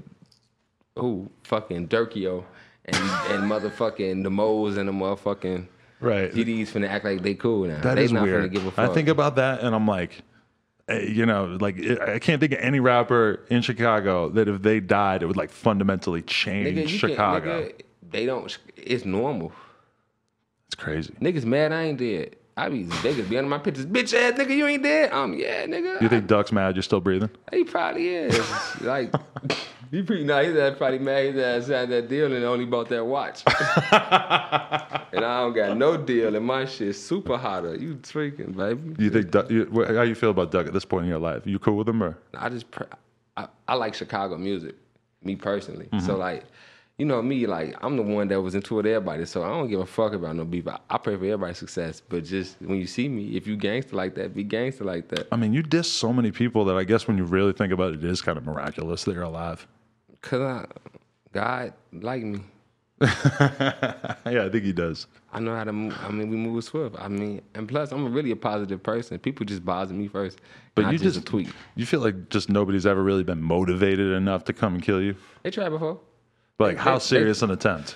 Durkio and motherfucking the Moles and the motherfucking Right. GDs finna act like they cool now. That they is not weird. finna give a fuck. I think about that, and I'm like, like I can't think of any rapper in Chicago that if they died, it would like fundamentally change nigga, Chicago. Nigga, they don't. It's normal. It's crazy. Niggas mad I ain't dead. They could be under my pictures. Bitch ass nigga, you ain't dead. Yeah, nigga. You think Duck's mad you're still breathing? He probably is. Like, his ass probably mad. His ass had that deal and only bought that watch. And I don't got no deal, and my shit's super hotter. You tweaking, baby. You think Duck? How you feel about Duck at this point in your life? You cool with him or? I like Chicago music, me personally. So like, you know me, like I'm the one that was into it with everybody. So I don't give a fuck about no beef. I pray for everybody's success. But just when you see me, if you gangster like that, be gangster like that. I mean, you diss so many people that I guess when you really think about it, it is kind of miraculous that you're alive. Cause God like me. Yeah, I think he does. I know how to move. I mean, we move swift. I mean, and plus, I'm really a positive person. People just bother me first. But you just a tweet. You feel like just nobody's ever really been motivated enough to come and kill you? They tried before. But like, how serious an attempt?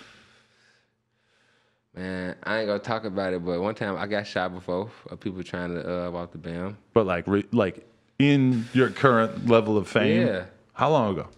Man, I ain't gonna talk about it, but one time I got shot before of people trying to walk the BAM. But like in your current level of fame? Yeah. How long ago?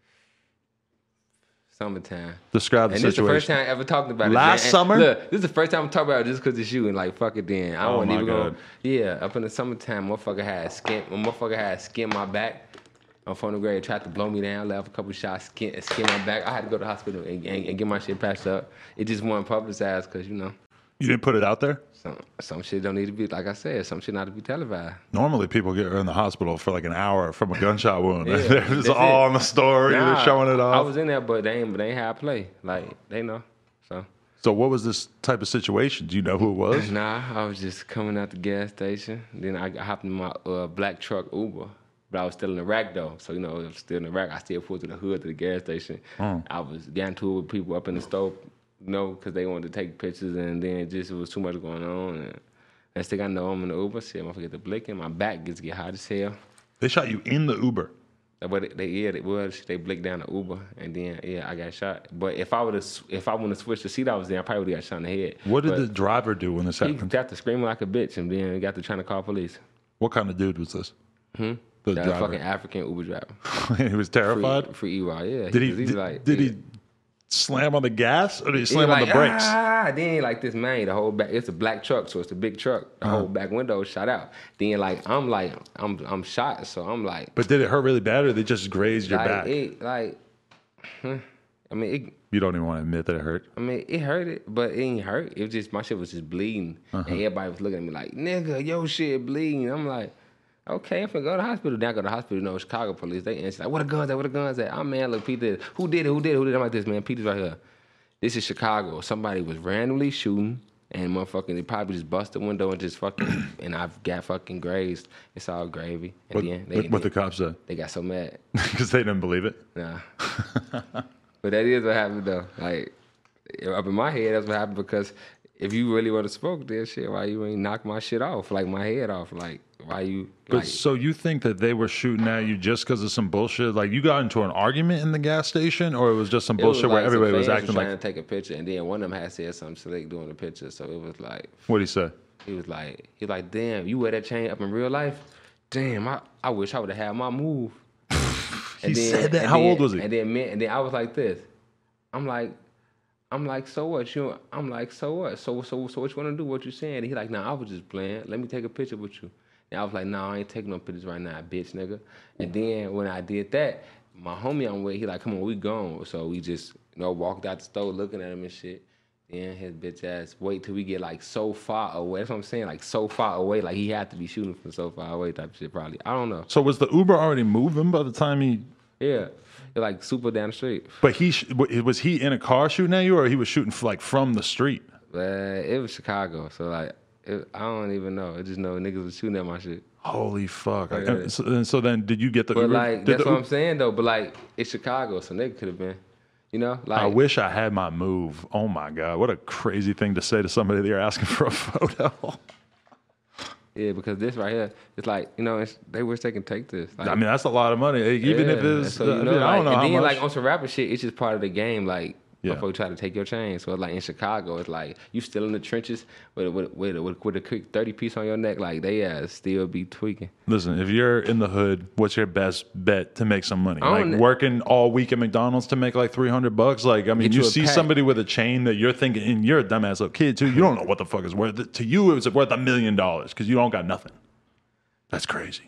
Summertime. Describe the and situation. This is the first time I ever talked about it. Last summer? Look, this is the first time I'm talking about it just because it's you and like fuck it then. I wasn't even going. Yeah, up in the summertime, motherfucker had skin my back. I'm from the grade, tried to blow me down, left a couple shots, skin my back. I had to go to the hospital and get my shit patched up. It just wasn't publicized because, you know. You didn't put it out there? Some shit don't need to be, like I said, some shit not to be televised. Normally people get in the hospital for like an hour from a gunshot wound. Yeah, it's all on the story. They're showing it off. I was in there, but they ain't how I play. Like, they know, So what was this type of situation? Do you know who it was? Nah, I was just coming out the gas station. Then I hopped in my black truck Uber. But I was still in the rack though. So, you know, I was still in the rack. I still pulled to the hood to the gas station. I was getting to it with people up in the stove, you know, because they wanted to take pictures, and then it was too much going on. And next thing I know, I'm in the Uber. See, I'm gonna forget the blinking. My back gets hot as hell. They shot you in the Uber. But they blinked down the Uber, and then I got shot. But if I would have switched the seat I was in, I probably would have got shot in the head. What did the driver do when this happened? He got to screaming like a bitch, and then got to trying to call police. What kind of dude was this? The that driver. Fucking African Uber driver. He was terrified. Free EY, yeah. Did he slam on the gas or did he slam on the brakes? Then like this man, the whole back. It's a black truck, so it's a big truck. The whole back window shot out. Then I'm shot, so I'm like. But did it hurt really bad, or they just grazed your back? You don't even want to admit that it hurt. I mean, it hurt but it ain't hurt. It was just my shit was just bleeding, and everybody was looking at me like, "Nigga, your shit bleeding." I'm like, okay, I'm finna go to the hospital. Then I go to the hospital, you know, Chicago police. They answer like, where the guns at? Oh, man, look, Pete did it. Who did it? I'm like this, man. Peter's right here. This is Chicago. Somebody was randomly shooting, and motherfucking, they probably just bust the window and just fucking, and I've got fucking grazed. It's all gravy. And what the cops said? They got so mad. Because they didn't believe it? Nah. But that is what happened, though. Like, up in my head, that's what happened, because if you really want to smoke this shit, why you ain't knock my shit off, like my head off? Like, why you? But so you think that they were shooting at you just because of some bullshit? Like, you got into an argument in the gas station, or it was just some bullshit where everybody was acting like trying to take a picture, and then one of them had said something slick doing the picture, so it was like. What'd he say? He was like, damn, you wear that chain up in real life? Damn, I wish I would have had my move. He said that. How old was he? And then I was like this. I'm like, so what? I'm like, so what? So what you want to do? What you saying? And he like, nah, I was just playing. Let me take a picture with you. And I was like, nah, I ain't taking no pictures right now, bitch, nigga. And then when I did that, my homie I'm with, he like, come on, we gone. So we just, walked out the store looking at him and shit. Then his bitch ass wait till we get like so far away. That's what I'm saying, like so far away. Like he had to be shooting from so far away type of shit probably. I don't know. So was the Uber already moving by the time he... Yeah. Like super down the street. But was he in a car shooting at you, or he was shooting from the street? It was Chicago, so like I don't even know. I just know niggas was shooting at my shit. Holy fuck! Yeah. So then, did you get the? But Uber? Like that's what I'm saying though. But like it's Chicago, so nigga could have been. Like I wish I had my move. Oh my god, what a crazy thing to say to somebody that you're asking for a photo. Yeah, because this right here, it's like, they wish they can take this. Like, I mean, that's a lot of money. Even if it's, I don't know how much. And then, like, on some rapper shit, it's just part of the game. Like, Yeah. before you try to take your chain. So it's like in Chicago, it's like you still in the trenches with a quick 30 piece on your neck. Like they still be tweaking. Listen, if you're in the hood, what's your best bet to make some money? I Like don't- working all week at McDonald's to make like $300? Like, I mean, Get you you a see pack. somebody with a chain that you're thinking, and you're a dumbass little kid too. You don't know what the fuck is worth it. To you, it's worth $1 million because you don't got nothing. That's crazy.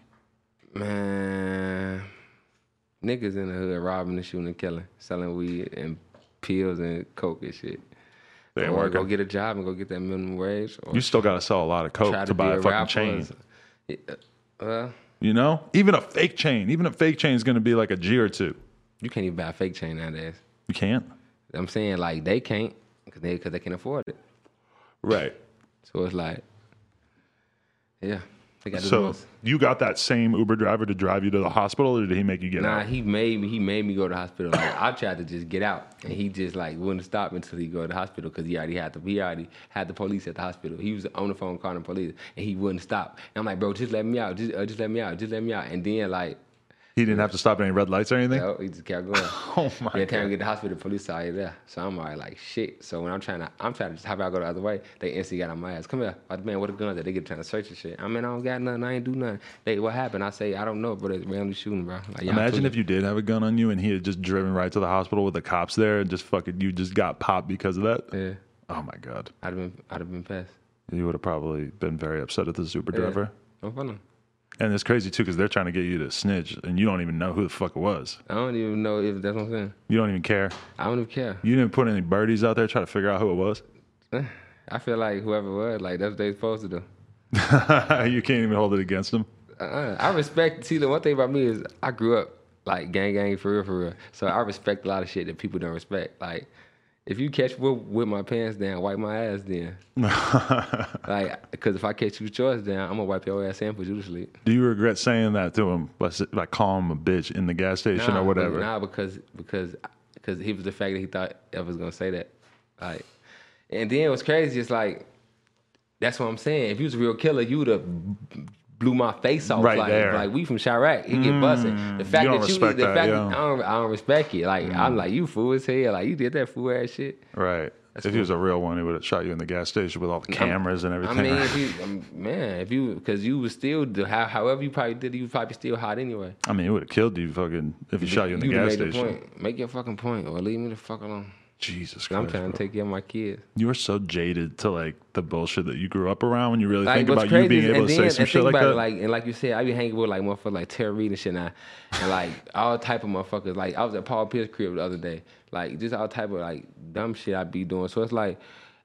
Man, niggas in the hood robbing and shooting and killing, selling weed and pills and coke and shit. They ain't Or go working. get a job and go get that minimum wage. Or You still got to sell a lot of try coke to buy be a fucking rapper. chain. Well, You know, even a fake chain is going to be like a G or two. you can't even buy a fake chain nowadays. You can't. I'm saying like they can't because they can afford it. Right. So it's like, yeah, they got to do the So most. you got that same Uber driver to drive you to the hospital, or did he make you get Nah, out? he made me go to the hospital. Like I tried to just get out, and he just like wouldn't stop until he go to the hospital because he already had the police at the hospital. He was on the phone calling the police, and he wouldn't stop. And I'm like, bro, just let me out, just let me out, just let me out. And then like, He didn't have to stop at any red lights or anything? he just kept going. Oh my By the time we God. get to the hospital, the police are already there. So I'm already like shit. So when I'm trying to just how about I go the other way? They instantly got on my ass. Come here, man. What a gun that they get trying to search and shit. I mean, I don't got nothing. I ain't do nothing. What happened? I say I don't know, but it's randomly shooting, bro. Like, Imagine if you did have a gun on you and he had just driven right to the hospital with the cops there and just fucking you just got popped because of that. Yeah, Oh my God. I'd have been pissed. You would have probably been very upset at the Uber driver. No fun. And it's crazy too because they're trying to get you to snitch and you don't even know who the fuck it was. I don't even know if that's what I'm saying. You don't even care. I don't even care. You didn't put any birdies out there trying to figure out who it was. I feel like whoever it was, like that's what they supposed to do. You can't even hold it against them. I respect. See, the one thing about me is I grew up like gang for real. So I respect a lot of shit that people don't respect. Like if you catch with my pants down, wipe my ass then. Like, because if I catch you with yours down, I'm gonna wipe your ass and put you to sleep. Do you regret saying that to him? Like calling him a bitch in the gas station or whatever? Nah, because he was the fact that he thought I was gonna say that. Like, and then it was crazy. It's like that's what I'm saying. If you was a real killer, you would have blew my face off. Right like, there. like we from Chirac, he get busted. The fact you don't that you, respect the that, fact yeah. that I don't respect it. Like I'm like you fool as hell. Like you did that fool ass shit. Right. If he was a real one, he would have shot you in the gas station with all the cameras and everything. I mean, if you, because you was still, however you probably did, you was probably still hot anyway. I mean, it would have killed you fucking if he shot you in the You gas made station. the point. Make your fucking point, or leave me the fuck alone. Jesus I'm Christ. trying to bro. take care of my kids. You were so jaded to like the bullshit that you grew up around when you really Like, think what's about crazy you being is- able and to then- say some and shit think like about that. it, like, and like you said, I be hanging with like motherfuckers like Tara Reid and shit now, and like all type of motherfuckers. Like I was at Paul Pierce crib the other day, like just all type of like dumb shit I be doing. So it's like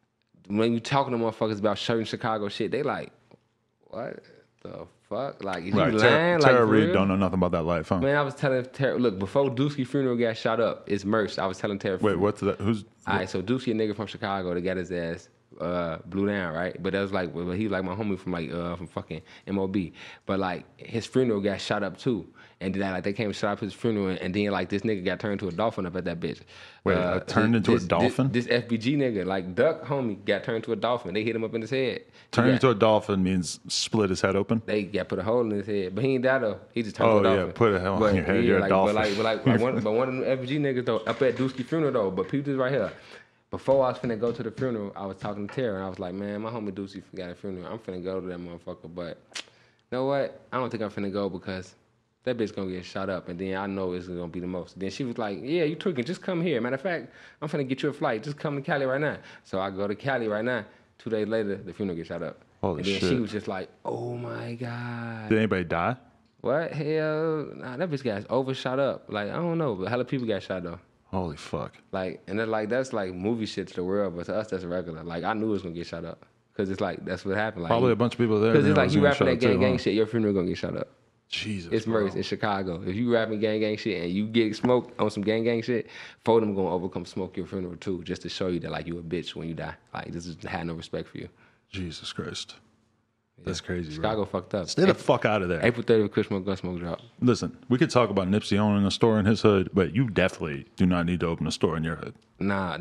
when you talking to motherfuckers about certain Chicago shit, they like, what the fuck? Like is Right. you lying? Like Tara for Reid real? don't know nothing about that life, huh? Man, I was telling Tara, look, before Dusky funeral got shot up, it's Merce. I was telling Tara. Wait, what's that? Who's All right, so Dusky a nigga from Chicago that got his ass blew down, right? But that was like, well, he like my homie from like from fucking MOB. But like his funeral got shot up too, and then like they came and shot up his funeral, and then like this nigga got turned into a dolphin up at that bitch. Wait, turned into a dolphin? This FBG nigga, like Duck homie, got turned into a dolphin. They hit him up in his head. turning into a dolphin means split his head open? They got put a hole in his head, but he ain't die though. He just turned Oh, to a yeah, dolphin. put a hole in your head, you're a dolphin. But one of them FG niggas though, up at Dusky funeral though. But people just right here. Before I was finna go to the funeral, I was talking to Tara and I was like, man, my homie Dusky got a funeral. I'm finna go to that motherfucker, but you know what? I don't think I'm finna go because that bitch gonna get shot up, and then I know it's gonna be the most. Then she was like, yeah, you tweaking, just come here. Matter of fact, I'm finna get you a flight. Just come to Cali right now. So I go to Cali right now. 2 days later, the funeral gets shot up. Holy and then shit. she was just like, oh my God. Did anybody die? What? Hell, nah, that bitch got overshot up. Like, I don't know, but hella people got shot though. Holy fuck. Like, and then like that's like movie shit to the world, but to us that's regular. Like, I knew it was gonna get shot up because it's like that's what happened. Like, Probably a bunch of people there. because it's knew it like was you gonna rapping shut that up too, gang huh? shit, your funeral gonna get shot up. Jesus. It's bro. Merce in Chicago. If you rapping gang shit and you get smoked on some gang shit, four of them gonna overcome smoke your funeral too, just to show you that like you a bitch when you die. Like, this is had no respect for you. Jesus Christ. That's crazy, Chicago bro. fucked up. Stay the fuck out of there. April 30th, Chris Smoke Gunsmoke drop. Listen, we could talk about Nipsey owning a store in his hood, but you definitely do not need to open a store in your hood. Nah,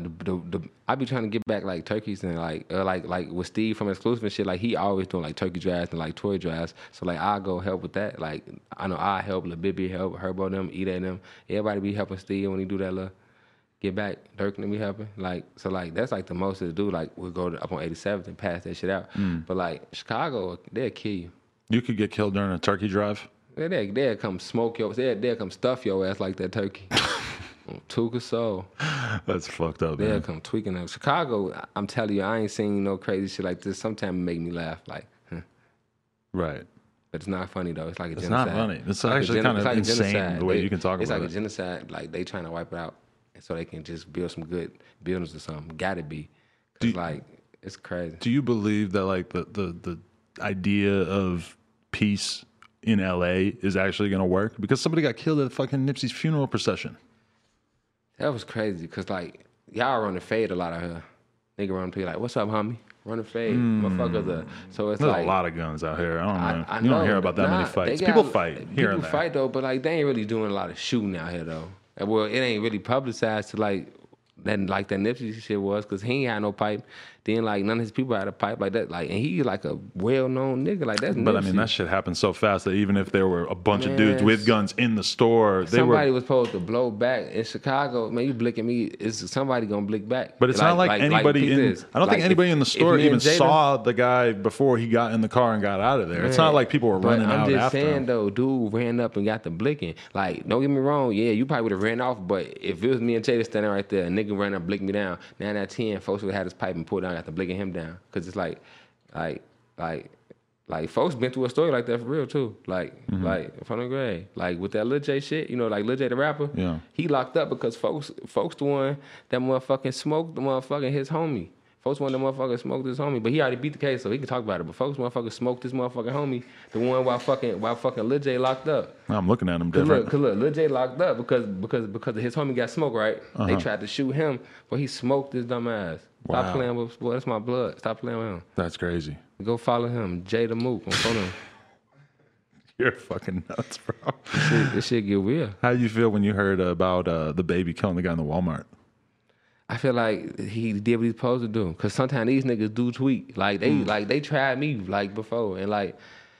I be trying to get back like turkeys and like with Steve from Exclusive and shit. Like he always doing like turkey drives and like toy drives. So like I go help with that. Like I know I help, Lil Bibby help, Herbo them, Eda them. Everybody be helping Steve when he do that little get back, Dirk and me helping. Like, so like that's like the most to do. Like we'll go up on 87th and pass that shit out. But like Chicago, they'll kill you. You could get killed during a turkey drive. They'll come smoke your. They'll come stuff your ass like that turkey. Tuka Soul. That's fucked up, They'll man. come tweaking them. Chicago, I'm telling you, I ain't seen no crazy shit like this. Sometimes it make me laugh. Like, Right. but it's not funny though. It's like a It's genocide. not funny. It's like actually kind of like a insane genocide. the way you can talk it's about like it. a genocide. Like they trying to wipe it out, so they can just build some good buildings or something. Got to be, cause like it's crazy. Do you believe that like the idea of peace in LA is actually going to work? Because somebody got killed at fucking Nipsey's funeral procession. That was crazy, cause like y'all run the fade a lot out here. Nigga run to you like, "What's up, homie?" Run the fade, motherfuckers. So it's There's like a lot of guns out here. I don't know. I You don't know, hear about that nah, many they fights. got- People fight here People and there. fight though, but like they ain't really doing a lot of shooting out here though. And, well, it ain't really publicized to like that Nipsey shit was, cause he ain't had no pipe. Then like none of his people had a pipe like that. Like, and he like a well-known nigga. Like that's. But I Nipsey. mean, that shit happened so fast that even if there were a bunch of dudes Man, with guns in the store, they somebody were. was supposed to blow back in Chicago. Man, you blicking me, is somebody gonna blick back? But it's not like anybody peep in. this. I don't think Like, anybody if- in the if store me and even Jada- saw the guy before he got in the car and got out of there. It's Man, not like people were but running I'm out just after saying him. though, dude ran up and got the blicking. Like, don't get me wrong, yeah, you probably would have ran off, but if it was me and Jada standing right there, a nigga ran up, blicked me down. 9 out of 10, folks would have had his pipe and pulled down, got the blicking him down. Cause it's like folks been through a story like that for real too. Like from the grave. Like with that Lil J shit, you know, like Lil J the rapper. Yeah. He locked up because folks the one that motherfucking smoked the motherfucking his homie. Folks want the motherfucker smoked his homie, but he already beat the case, so he can talk about it. But folks motherfucker smoked this motherfucking homie, the one while fucking Lil J locked up. I'm looking at him Cause different. look, Lil J locked up because his homie got smoked, right? They tried to shoot him, but he smoked his dumb ass. Wow. Stop playing with, boy, that's my blood. Stop playing with him. That's crazy. Go follow him, Jay the Mook. On phone him. You're fucking nuts, bro. This shit get weird. How do you feel when you heard about the baby killing the guy in the Walmart? I feel like he did what he's supposed to do. Cause sometimes these niggas do tweak. Like they tried me like before, and like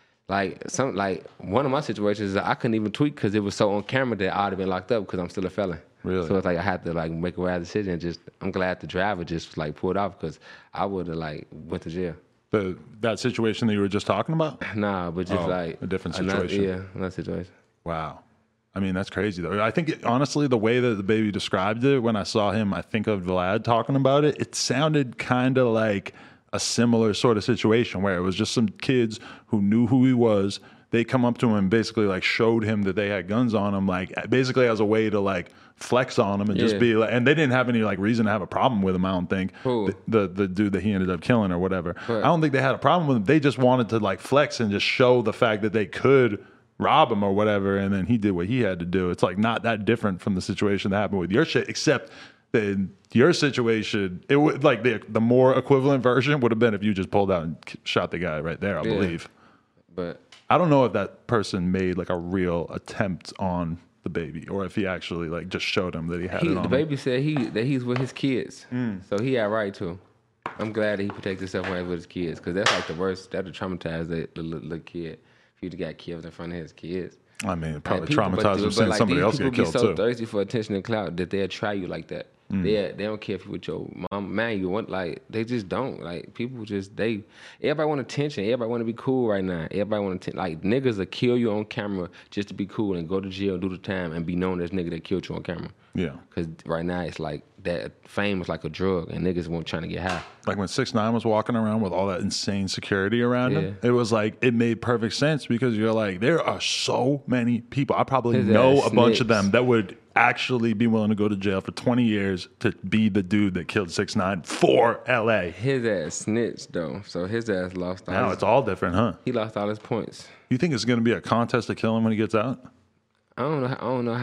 one of my situations is I couldn't even tweak because it was so on camera that I'd have been locked up because I'm still a felon. Really? So it's like I had to like make a wild decision. And just I'm glad the driver just like pulled off because I would have like went to jail. That situation that you were just talking about? Nah, but just like a different situation. Another situation. Wow. I mean, that's crazy, though. I think, honestly, the way that the baby described it, when I saw him, I think of Vlad talking about it, it sounded kind of like a similar sort of situation where it was just some kids who knew who he was. They come up to him and basically, like, showed him that they had guns on him, like, basically as a way to, like, flex on him and just be like, and they didn't have any, like, reason to have a problem with him, I don't think. Who? The dude that he ended up killing or whatever. Right. I don't think they had a problem with him. They just wanted to, like, flex and just show the fact that they could rob him or whatever, and then he did what he had to do. It's like not that different from the situation that happened with your shit, except that in your situation, it would like the more equivalent version would have been if you just pulled out and shot the guy right there, I believe. But I don't know if that person made like a real attempt on the baby or if he actually like just showed him that he had it on the him. baby said that he's with his kids, so he had right to. I'm glad that he protected himself when he was with his kids, because that's like the worst. That'll traumatize the little kid if he got killed in front of his kids. I mean, it probably Like, traumatized him seeing somebody else get killed People be so too. thirsty for attention and clout that they'll try you like that. They don't care if you with your mom, man. You want like they just don't like people. Everybody want attention. Everybody want to be cool right now. Everybody want to like niggas will kill you on camera just to be cool and go to jail and do the time and be known as nigga that killed you on camera. Yeah. Because right now it's like that fame is like a drug and niggas won't trying to get high. Like when 6ix9ine was walking around with all that insane security around him, Yeah. it was like it made perfect sense because you're like, there are so many people. I probably His know ass a bunch of snitch. them that would actually be willing to go to jail for 20 years to be the dude that killed 6ix9ine for LA. His ass snitched though, so his ass lost all Now his, it's all different, huh? he lost all his points. You think it's going to be a contest to kill him when he gets out? I don't know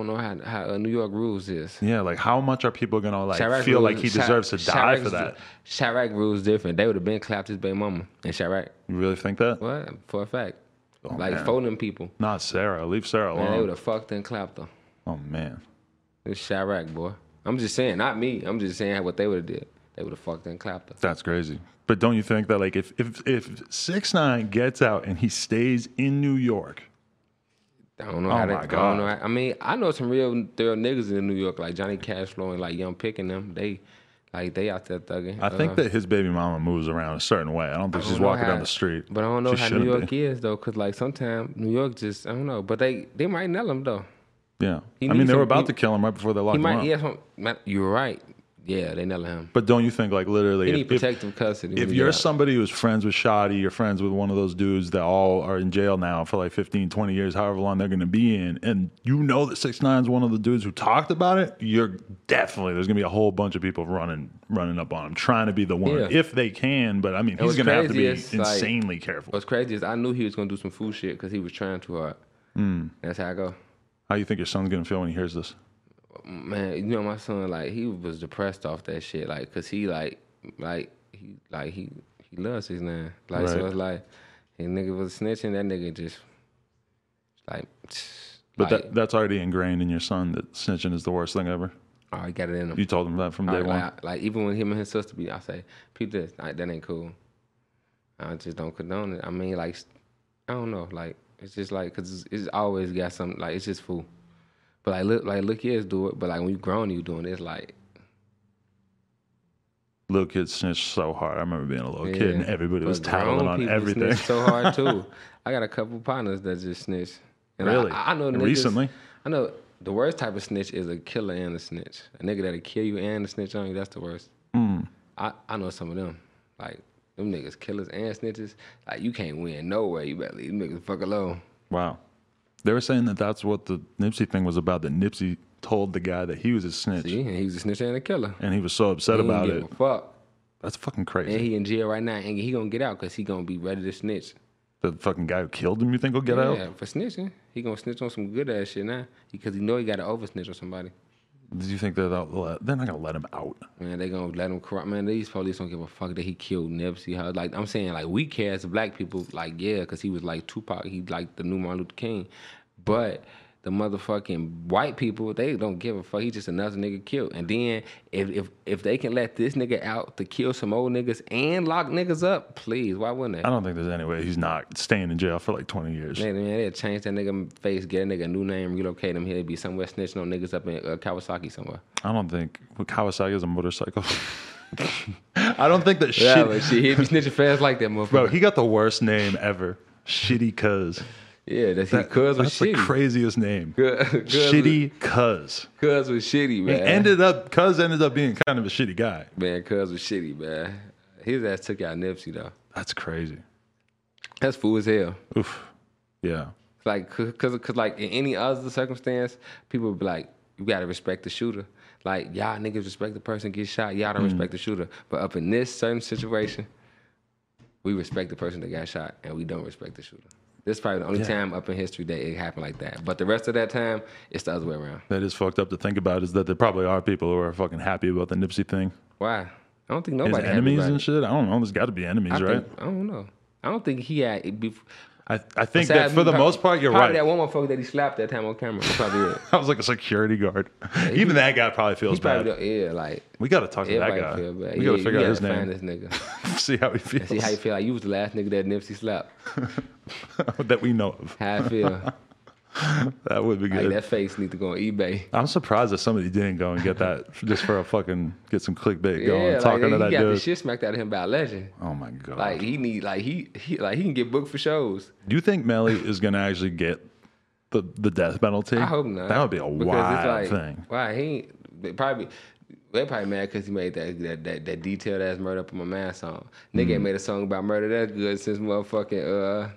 how New York rules is. Yeah, like how much are people going to like Chirac feel rules- like he deserves to die for that? Chirac rules different. They would have been clapped his baby mama and Chirac. You really think that? What? For a fact. Oh, like man. folding people. Not Sarah. Leave Sarah Man, they would alone. have fucked and clapped her. Oh man. It's Chirac, boy. I'm just saying, not me. I'm just saying what they would have did. They would have fucked and clapped her. That's crazy. But don't you think that like if 6ix9ine gets out and he stays in New York, I don't know Oh how my that. I God. don't know. I mean, I know some real niggas in New York, like Johnny Cashflow and like Young Pick and them. They out there thugging. I think that his baby mama moves around a certain way. I don't think she's walking down the street. But I don't know She how New shouldn't York be. is though, cause like sometimes New York just I don't know. But they might nail him though. Yeah. He I mean, needs they were some- about to kill him right before they locked He him might. up. Yeah, you're right. Yeah, they nail him. But don't you think, like, literally, He need if, protective custody. when if he you're get out. somebody who's friends with Shoddy, you're friends with one of those dudes that all are in jail now for like 15, 20 years, however long they're going to be in, and you know that 6ix9ine is one of the dudes who talked about it, you're definitely, there's going to be a whole bunch of people running up on him, trying to be the one, Yeah. if they can. But, I mean, he's what's going to have to be crazy is, like, insanely careful. What's crazy is I knew he was gonna do some fool shit because he was trying too hard. That's how I go. How do you think your son's going to feel when he hears this? Man, you know my son, like he was depressed off that shit, like, cause he he loves 6ix9ine, like so Right. it's like his nigga was snitching, that nigga just like. But like, that's already ingrained in your son that snitching is the worst thing ever. I got it in him. You told him that from day one. Like even when him and his sister be, I say, "Peep this, like, that ain't cool." I just don't condone it. I mean, like, I don't know, like it's just like, cause it's always got something, like it's just fool. But look kids do it. But like when you grown, you doing it, it's like. Little kids snitch so hard. I remember being a little kid and everybody was But tattling grown on people everything. snitch so hard too. I got a couple partners that just snitch. And Really? I know niggas, Recently? I know the worst type of snitch is a killer and a snitch. A nigga that'll kill you and a snitch on you. That's the worst. I know some of them. Like them niggas, killers and snitches. Like you can't win nowhere. You better leave them niggas the fuck alone. Wow. They were saying that that's what the Nipsey thing was about, that Nipsey told the guy that he was a snitch. See, and he was a snitch and a killer. And he was so upset He ain't about give it. a fuck. That's fucking And crazy. he in jail right now, and he gonna get out because he gonna be ready to snitch. The fucking guy who killed him, you think will get out? Yeah, for snitching. He gonna snitch on some good ass shit now because he know he got to over snitch on somebody. Do you think they're not going to let him out? Man, they gonna let him corrupt. Man, these police don't give a fuck that he killed Nipsey. How, like I'm saying, like we care as black people, like yeah, because he was like Tupac. He like the new Martin Luther King, but the motherfucking white people, they don't give a fuck. He just another nigga killed. And then if they can let this nigga out to kill some old niggas and lock niggas up, please, why wouldn't they? I don't think there's any way he's not staying in jail for like 20 years. Man, they'll change that nigga face, get a nigga a new name, relocate him. He'll be somewhere snitching on niggas up in Kawasaki somewhere. I don't think Kawasaki is a motorcycle. I don't think that Yeah, shit. but shit, he'll be snitching fast like that, motherfucker. Bro, he got the worst name ever. Shitty Cuz. Yeah, that's his cuz was That's the shitty. craziest name. Cuz Shitty Cuz. was shitty, man. Cuz ended up being kind of a shitty guy. Man, cuz was shitty, man. His ass took out Nipsey though. That's crazy. That's fool as hell. Oof. Yeah. Like, cause like in any other circumstance, people would be like, you gotta respect the shooter. Like y'all niggas respect the person get shot. Y'all don't respect the shooter. But up in this certain situation, we respect the person that got shot, and we don't respect the shooter. This is probably the only time up in history that it happened like that. But the rest of that time, it's the other way around. That is fucked up to think about, is that there probably are people who are fucking happy about the Nipsey thing. Why? I don't think His nobody happy enemies about and it. shit? I don't know. There's got to be enemies, I right? think, I don't know. I don't think he had. I think that for the most part, you're probably right. that one motherfucker that he slapped that time on camera. That's probably it. I was like a security guard. Even that guy probably feels He probably bad. yeah, like We got to talk to that everybody guy. feel bad. We got to figure out his Find name. this nigga. See how he feels. See how you feel. Like you was the last nigga that Nipsey slapped. that we know of. How I feel. That would be Like good. that face need to go on eBay. I'm surprised that somebody didn't go and get that just for a fucking get some clickbait going. Yeah, like Talking he to that got the dude. shit smacked out of him by a legend. Oh my god. Like he need like he can get booked for shows. Do you think Melly is gonna actually get the death penalty? I hope not. That would be a Because wild it's like, thing. Why he ain't they probably mad because he made that detailed ass Murder Up on My Man song. Nigga ain't made a song about murder that good since motherfucking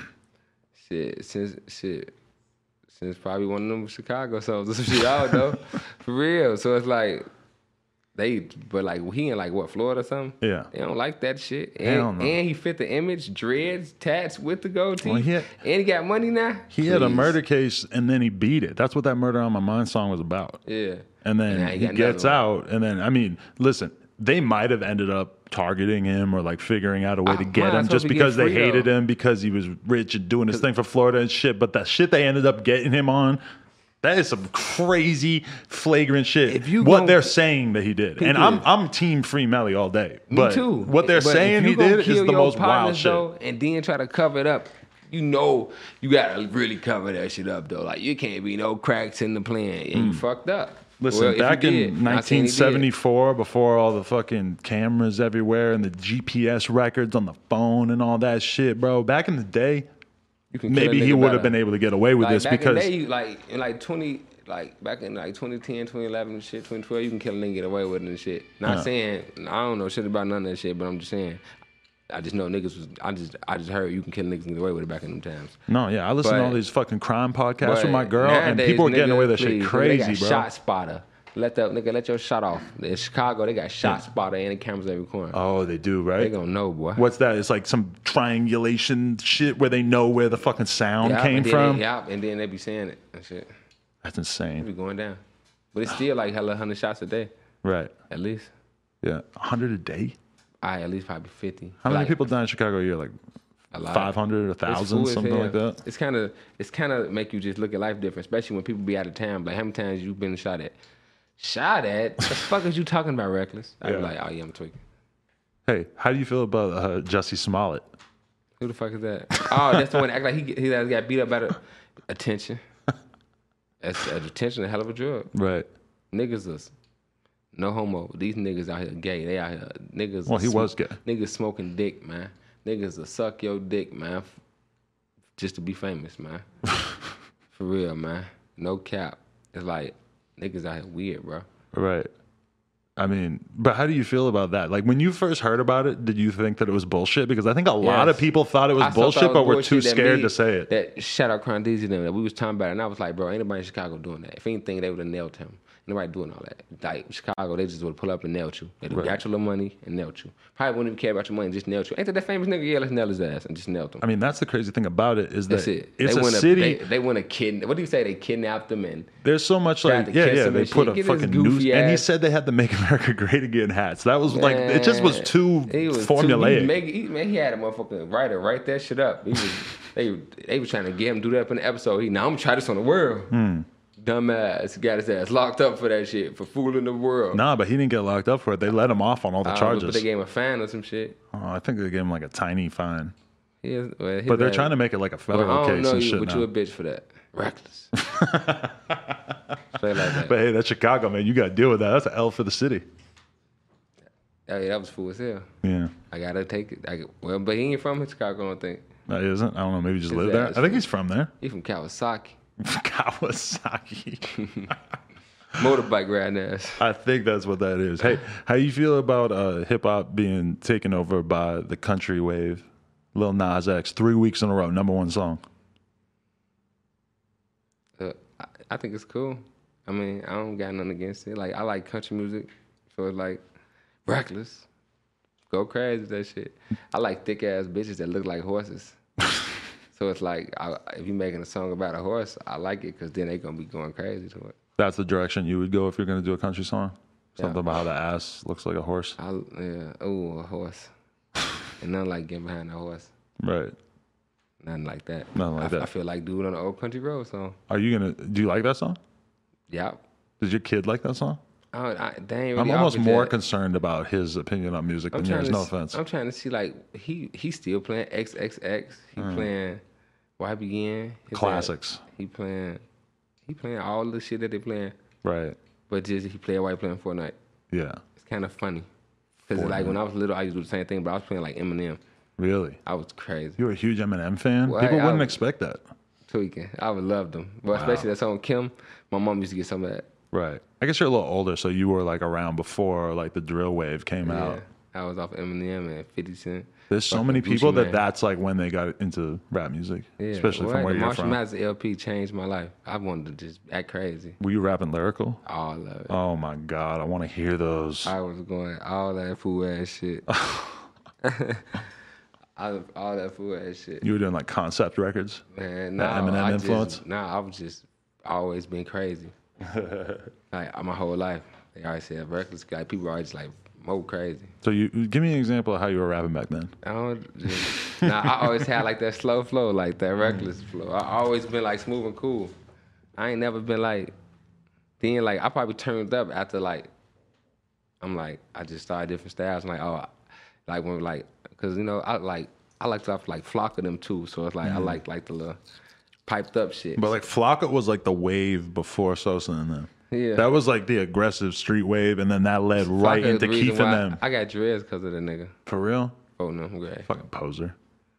since probably one of them Chicago songs or some shit. I don't know. For real. So it's like but like he in like what, Florida or something? Yeah. They don't like that shit. Hell no. And he fit the image, dreads, tats with the goatee. Well, and he got money now. He had a Please. murder case and then he beat it. That's what that Murder on My Mind song was about. Yeah. And then now he got gets another one. out, and then I mean, listen, they might have ended up targeting him or like figuring out a way to get might him as well just be because they getting free, hated though. him because he was rich and doing his thing for Florida and shit. But that shit they ended up getting him on, that is some crazy flagrant shit. If you what gon- they're saying that he did, and I'm team Free Melly all day. Me but too. what they're But saying if you he gonna did kill is the your most wild partners, shit. though, and then try to cover it up, you gotta really cover that shit up though. Like you can't be no cracks in the plan and you fucked up. Listen, Well, if back you in did, not saying he did. 1974, before all the fucking cameras everywhere and the GPS records on the phone and all that shit, bro. Back in the day, You can kill a maybe he nigga would have better. been able to get away with Like this back because in the day, back in 2010, 2011 and shit, 2012, you can kill a nigga and get away with it and shit. Not saying I don't know shit about none of that shit, but I'm just saying I just know niggas was I just heard you can kill niggas and get away with it back in them times. no, yeah, I listen to But- all these fucking crime podcasts But with my girl, and nowadays, people are getting nigga, away with that please, shit nigga, they crazy, got bro. Shot spotter. Let your shot off. In Chicago, they got shot spotter and the cameras every corner. Oh, they do, They right? gonna know, boy. What's that? It's like some triangulation shit where they know where the fucking sound Yeah, came and then from. and then they be saying it and shit. That's It insane, be going down. But it's still like hella 100 shots a day, right? at least. Yeah, 100 a day. At least probably 50. How many Like, people die in Chicago a year? Like a lot. 500, It's 1,000, cool as something hell. like that. It's kind of make you just look at life different, especially when people be out of town. Like how many times you been shot at? Shot at? The fuck is you talking about, Reckless? I be Yeah. like, oh yeah, I'm tweaking. Hey, how do you feel about Jussie Smollett? Who the fuck is that? Oh, that's the one that act like he got beat up by the attention. That's attention, a hell of a drug. Right. Niggas is no homo. These niggas out here gay. They out here niggas. Well, he was gay. Niggas smoking dick, man. Niggas will suck your dick, man, just to be famous, man. For real, man. No cap. It's like niggas out here weird, bro. Right. I mean, but how do you feel about that? Like when you first heard about it, did you think that it was bullshit? Because I think a lot of Yes. people thought it was I still bullshit, thought it but was were too bullshit that scared me- to say it. That shout out Crondeezy and them that we was talking about it, and I was like, bro, ain't nobody in Chicago doing that. If anything, they would have nailed him. Nobody doing all that. Like Chicago, they just would pull up and nailed you. They got your little money and nailed you. Probably wouldn't even care about your money, just nailed you. Ain't that famous nigga? Yeah, let's nail his ass and just nailed him. I mean, that's the crazy thing about it is that That's it. it's they a wanna, city. They want to kidnap. What do you say? They kidnapped them and There's so much tried like to yeah, kiss yeah. him They and put shit. a Get his fucking news, goofy and he ass. said they had the "Make America Great Again" hats. That was like it just was too He was formulaic. He had a motherfucking writer write that shit up. He was, they was trying to get him to do that up in the episode. I'm gonna try this on the world. Dumbass got his ass locked up for that shit, for fooling the world. Nah, but he didn't get locked up for it. They let him off on all the But charges. they gave him a fine or some shit. Oh, I think they gave him like a tiny fine. But they're trying to make it like a federal I don't case know and you, shit but now. you a bitch for that. Reckless. Straight like that. But hey, that's Chicago, man. You got to deal with that. That's an L for the city. Oh, yeah, that was fool as hell. Yeah. I gotta take it. But he ain't from Chicago, I don't think. That isn't. I don't know. Maybe just His live there. ass I think he's from there. He from Kawasaki. Kawasaki. Motorbike riding ass. I think that's what that is. Hey, how you feel about hip hop being taken over by the country wave? Lil Nas X, 3 weeks in a row, #1 song. I think it's cool. I mean, I don't got nothing against it. Like, I like country music, so it's like reckless. Go crazy with that shit. I like thick ass bitches that look like horses. So it's like, if you're making a song about a horse, I like it because then they gonna be going crazy to it. That's the direction you would go if you're going to do a country song? Something Yeah. about how the ass looks like a horse? A horse. And nothing like getting behind a horse. Right. Nothing like that. Nothing like that. I feel like dude on the old country road song. Are you going to, do you like that song? Yeah. Does your kid like that song? They ain't really I'm almost off with more that. concerned about his opinion on music than yours. No offense. I'm trying to see like he's still playing XXX. He playing YBN. His Classics. ass. He playing all the shit that they playing, Right. but just he playing while he playing Fortnite. Yeah. It's kind of funny because like when I was little, I used to do the same thing, but I was playing like Eminem. Really? I was crazy. You're a huge Eminem fan? Well, People I wouldn't was- expect that. Tweaking. I would love them, but especially that song Kim. My mom used to get some of that. Right. I guess you're a little older, so you were like around before like the drill wave came out. I was off Eminem and 50 Cent. There's so Fucking many Gucci people that Mane. that's like when they got into rap music, Yeah, especially from where the you're Marshall from. Mathers LP changed my life. I wanted to just act crazy. Were you rapping lyrical? All of it. Oh my God, I want to hear those. I was going all that fool ass shit. all that fool ass shit. You were doing like concept records? Man, that Eminem influence? I was just always been crazy. Like my whole life. They always said reckless. Like people are always like more crazy. So you give me an example of how you were rapping back then. I don't just. I always had like that slow flow, like that reckless flow. I always been like smooth and cool. I ain't never been like. Then like I probably turned up after like. I'm like I just started different styles. I'm like like when like because I like I like to like flock of them too. So it's like I like the little piped up shit. But like Flocka was like the wave before Sosa and them. Yeah. That was like the aggressive street wave, and then that led right Flocka is into the reason Keith and why them. I got dreads because of the nigga. For real? Oh no, I'm great. Fucking poser.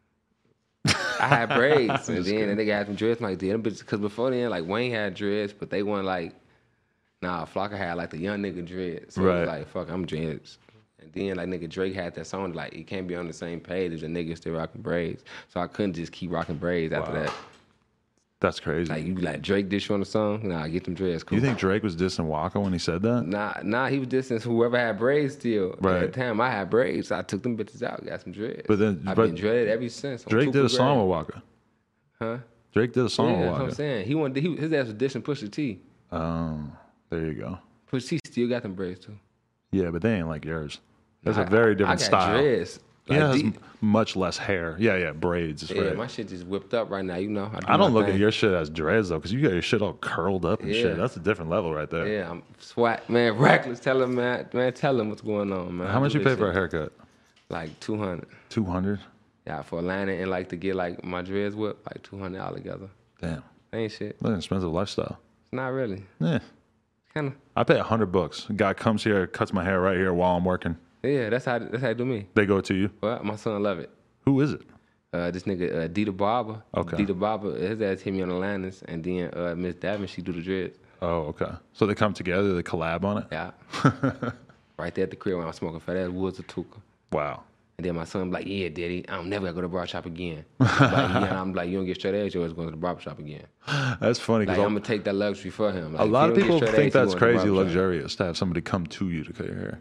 I had braids, and then the nigga had some dreads. I'm like, damn, bitches. Because before then, like Wayne had dreads, but they weren't like, nah. Flocka had like the young nigga dreads. So it Right. was like, fuck, I'm dreads. And then like nigga Drake had that song like, you can't be on the same page as a nigga still rocking braids. So I couldn't just keep rocking braids after Wow. that. That's crazy. Like you be like Drake dish you on the song. Nah, get them dreads. Cool. You think Drake was dissing Waka when he said that? Nah, he was distancing whoever had braids still. Right. At the time, I had braids. So I took them bitches out, got some dreads. But then- I've but been dreaded ever since. I'm Drake did a super song dread. with Waka. Huh? Drake did a song Yeah, with that's what I'm Waka. saying. His ass was dishing Pusha T. There you go. Pusha T still got them braids too. Yeah, but they ain't like yours. That's a very different I got style. dreads. He Like, has deep. much less hair. Yeah, braids. Is Yeah, right. my shit just whipped up right now. You know. I don't my look at thing. your shit as dreads though, because you got your shit all curled up and Yeah. shit. That's a different level right there. Yeah, I'm swat, man. Reckless. Tell him, man. Tell him what's going on, man. How much I you do pay this for a shit. haircut? Like 200. 200. Yeah, for Atlanta and like to get like my dreads whipped, like 200 altogether. Damn, Ain't shit. that's an expensive lifestyle. It's not really. Yeah, Kind of. I pay $100. A guy comes here, cuts my hair right here while I'm working. Yeah, that's how they do me. They go to you. Well, my son love it. Who is it? This nigga Dita Barber. Okay. Dita Barber, his ass hit me on the landings, and then Miss Davin, she do the dreads. Oh, okay. So they come together, they collab on it. Yeah. Right there at the crib when I'm smoking fat ass woods of Tuka. Wow. And then my son be like, yeah, daddy, I'm never gonna go to the barber shop again. I'm like, you don't get straight edge, you're always going to the barber shop again. That's funny Like, because I'm gonna take that luxury for him. Like, a if lot you of don't get people straight think edge, you that's going to the crazy barber shop. luxurious to have somebody come to you to cut your hair.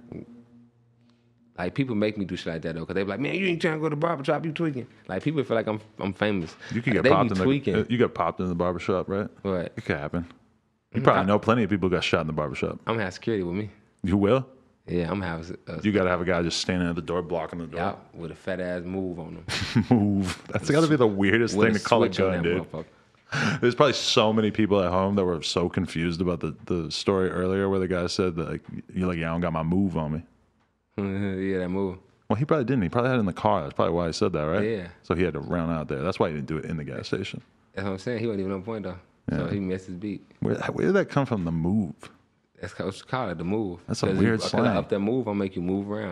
Like people make me do shit like that though, cause they be like, man, you ain't trying to go to the barber shop, you tweaking. Like people feel like I'm famous. You could Like, get they popped be in tweaking. the you get popped in the barbershop, right? What? It could happen. You probably know plenty of people got shot in the barbershop. I'm gonna have security with me. You will? Yeah, I'm gonna have You got to have a guy just standing at the door, blocking the door. out with a fat ass move on them. Move. That's got to be the weirdest With thing a to call a switch on gun, that dude. motherfucker. There's probably so many people at home that were so confused about the story earlier where the guy said that like you're like, yeah, I don't got my move on me. Yeah, that move. Well, he probably didn't. He probably had it in the car. That's probably why he said that, right? Yeah. So he had to run out there. That's why he didn't do it in the gas station. That's what I'm saying. He wasn't even on point though. So he missed his beat. Where did that come from? The move. That's what you call it, the move. That's a 'Cause weird you, slang. Up that move, I'll make you move around.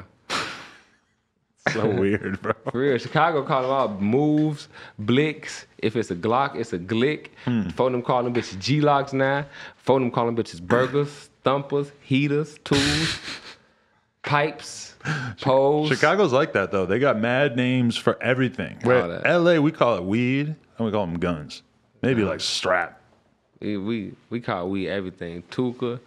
So weird, bro. For real, Chicago call them all moves, blicks. If it's a Glock, it's a glick. For them call them bitches G-locks now. For them call them bitches burgers, thumpers, heaters, tools, pipes, poles. Chicago's like that though. They got mad names for everything. All Where that. LA, we call it weed, and we call them guns. Maybe like strap. We call we everything. Tuka.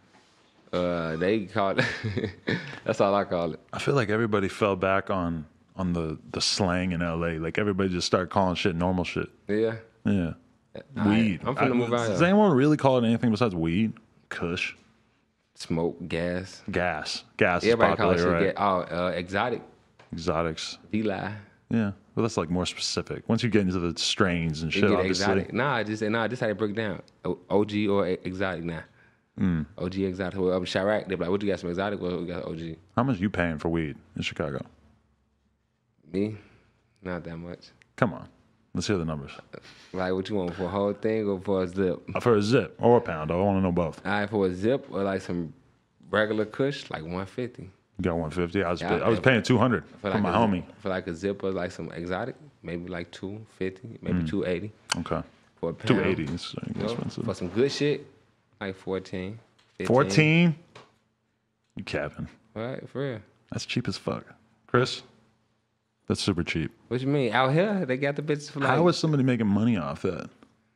They call it. That's all I call it. I feel like everybody fell back on the slang in LA. Like everybody just started calling shit normal shit. Yeah. Yeah. All right, Weed. I'm finna move out Does here. anyone really call it anything besides weed? Kush. Smoke, gas. Gas. Gas Everybody is call it popular, shit. right? Exotic. Exotics. V-Lie. Yeah. Well, that's like more specific. Once you get into the strains and You shit, get obviously. exotic. This how they break it down. OG or exotic now. OG exotic. Well, up in Chirac, they be like, what you got, some exotic? Well, we got OG. How much you paying for weed in Chicago? Me? Not that much. Come on. Let's hear the numbers. Like, what you want, for a whole thing or for a zip? For a zip or a pound, I want to know both. All right, for a zip or like some regular kush, like 150. You got 150. Yeah, I was paying 200 for like my a, homie. For like a zip or like some exotic, maybe like 250, maybe 280. Okay. For a pound. 280 is You know, expensive. for some good shit, like 14, 15. 14? You capping. All right, for real. That's cheap as fuck. Chris? That's super cheap. What you mean? Out here, they got the bitches for like... How is somebody making money off that?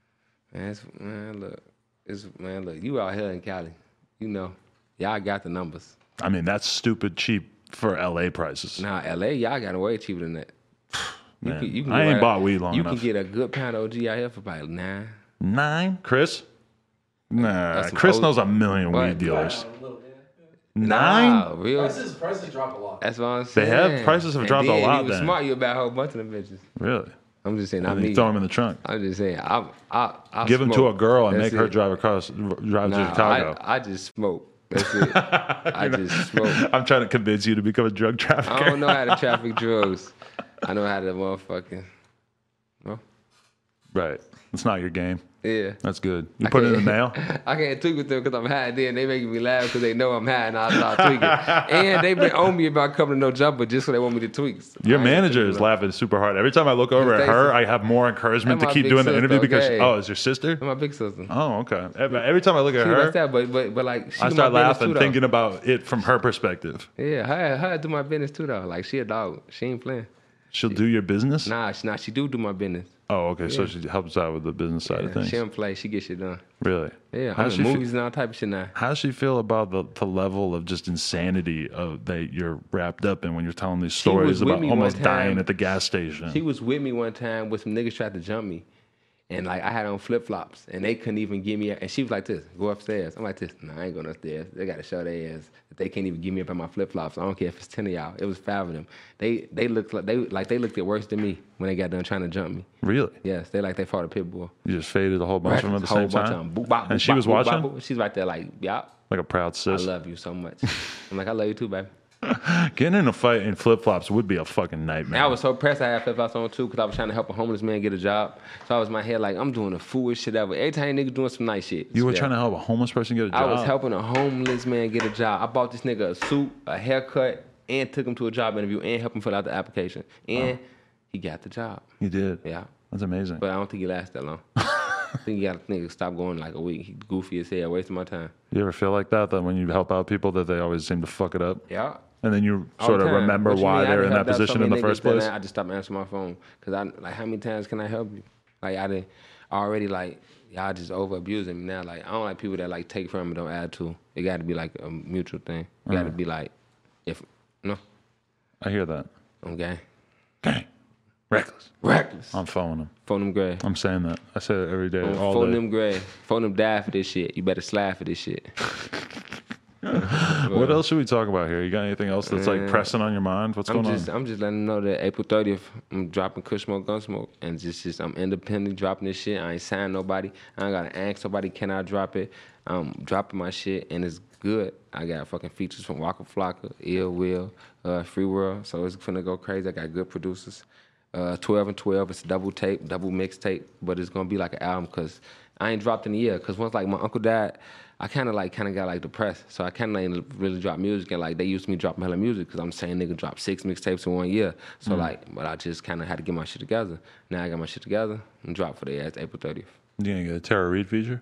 Man, look, you out here in Cali. You know, y'all got the numbers. I mean, that's stupid cheap for LA prices. Nah, LA, y'all got it way cheaper than that. Man, can I go ain't bought weed long You enough. can get a good pound of OG out here for about 9. 9? Chris? Nah, That's some Chris old- knows a million What? weed dealers. A little bit. 9? Nah, real. Prices drop a lot. That's what I'm They saying. have- prices have And dropped a then lot He was then. smart. You about a whole bunch of them bitches. Really? I'm just saying, And not then me. you throw them in the trunk. I'm just saying, I Give them to smoke. a girl and That's make her it. drive to Nah, Chicago. I just smoke. That's it. I just smoke. I'm trying to convince you to become a drug trafficker. I don't know how to traffic drugs. I know how to motherfucking. Well, Right. It's not your game. yeah. That's good. You put it in the mail? I can't tweak with them because I'm high. Then they making me laugh because they know I'm high and I start tweaking. And they've been on me about coming to No Jumper just so they want me to tweak. Your manager is laughing super hard. Every time I look over at her, I have more encouragement to That's my keep big doing the sister, interview because, okay. oh, it's your sister? My big sister. Oh, okay. Every time I look at She her, like that, but like she I do start my business laughing, too, though. thinking about it from her perspective. Yeah, her do my business too though. Like she a dog. She ain't playing. She'll do your business? Nah, she do my business. Oh, okay. So she helps out with the business side of things. She don't play. She get shit done. Really? Yeah, How I'm does in she movies and all type of shit now. How does she feel about the level of just insanity of that you're wrapped up in when you're telling these stories with about me almost one dying time. at the gas station? She was with me one time with some niggas tried to jump me. And like I had on flip flops and they couldn't even give me and she was like this, go upstairs. I'm like this, nah, I ain't going upstairs. They gotta show their ass that they can't even give me up in my flip flops. I don't care if it's 10 of y'all. It was 5 of them. They looked like they looked at worse than me when they got done trying to jump me. Really? Yes, they like they fought a pit bull. You just faded a whole bunch of them at the same time? Boop, bop, And boop, she bop, was boop, watching? bop, boop. She's right there like, yup. Like a proud I sis. love you so much. I'm like, I love you too, baby. Getting in a fight in flip flops would be a fucking nightmare. And I was so pressed I had flip flops on too because I was trying to help a homeless man get a job. So I was in my head like, I'm doing the foolish shit ever. Every time nigga doing some nice shit. You were Yeah. trying to help a homeless person get a job? I was helping a homeless man get a job. I bought this nigga a suit, a haircut, and took him to a job interview and helped him fill out the application. And he got the job. You did? Yeah. That's amazing. But I don't think he lasted that long. I think you got to nigga stop going like a week. He goofy as hell, wasting my time. You ever feel like that when you help out people that they always seem to fuck it up? Yeah. And then you All sort the of time. remember What you why mean? I they're done in that helped out so position in many the first niggas that place? I just stopped answering my phone. Because I like, how many times can I help you? Like, I done already, like, y'all just over abusing me now. Like, I don't like people that, like, take from and don't add to. It got to be, like, a mutual thing. It got to be, like, no, I hear that. okay. Gang. Reckless. Reckless. I'm phoning them. Phone them gray. I'm saying that. I say it every day, all Phone day. them gray. Phone them die for this shit. You better slide for this shit. What else should we talk about here? You got anything else that's like pressing on your mind? What's going on? I'm just letting them know that April 30th, I'm dropping Kush Smoke, Gunsmoke, and just I'm independently dropping this shit. I ain't signed nobody. I ain't gotta ask nobody, can I drop it? I'm dropping my shit, and it's good. I got fucking features from Waka Flocka, Ill Will, Free World, so it's finna go crazy. I got good producers. 12 and 12, it's a double tape, double mixtape, but it's gonna be like an album because I ain't dropped in a year. Because once like my uncle died, I kind of got like depressed, so I kind of ain't really dropped music. And like they used to me dropping hella music because I'm saying nigga dropped 6 mixtapes in 1 year. So like, but I just kind of had to get my shit together. Now I got my shit together and drop for the ass April 30th. You gonna get a Tara Reid feature?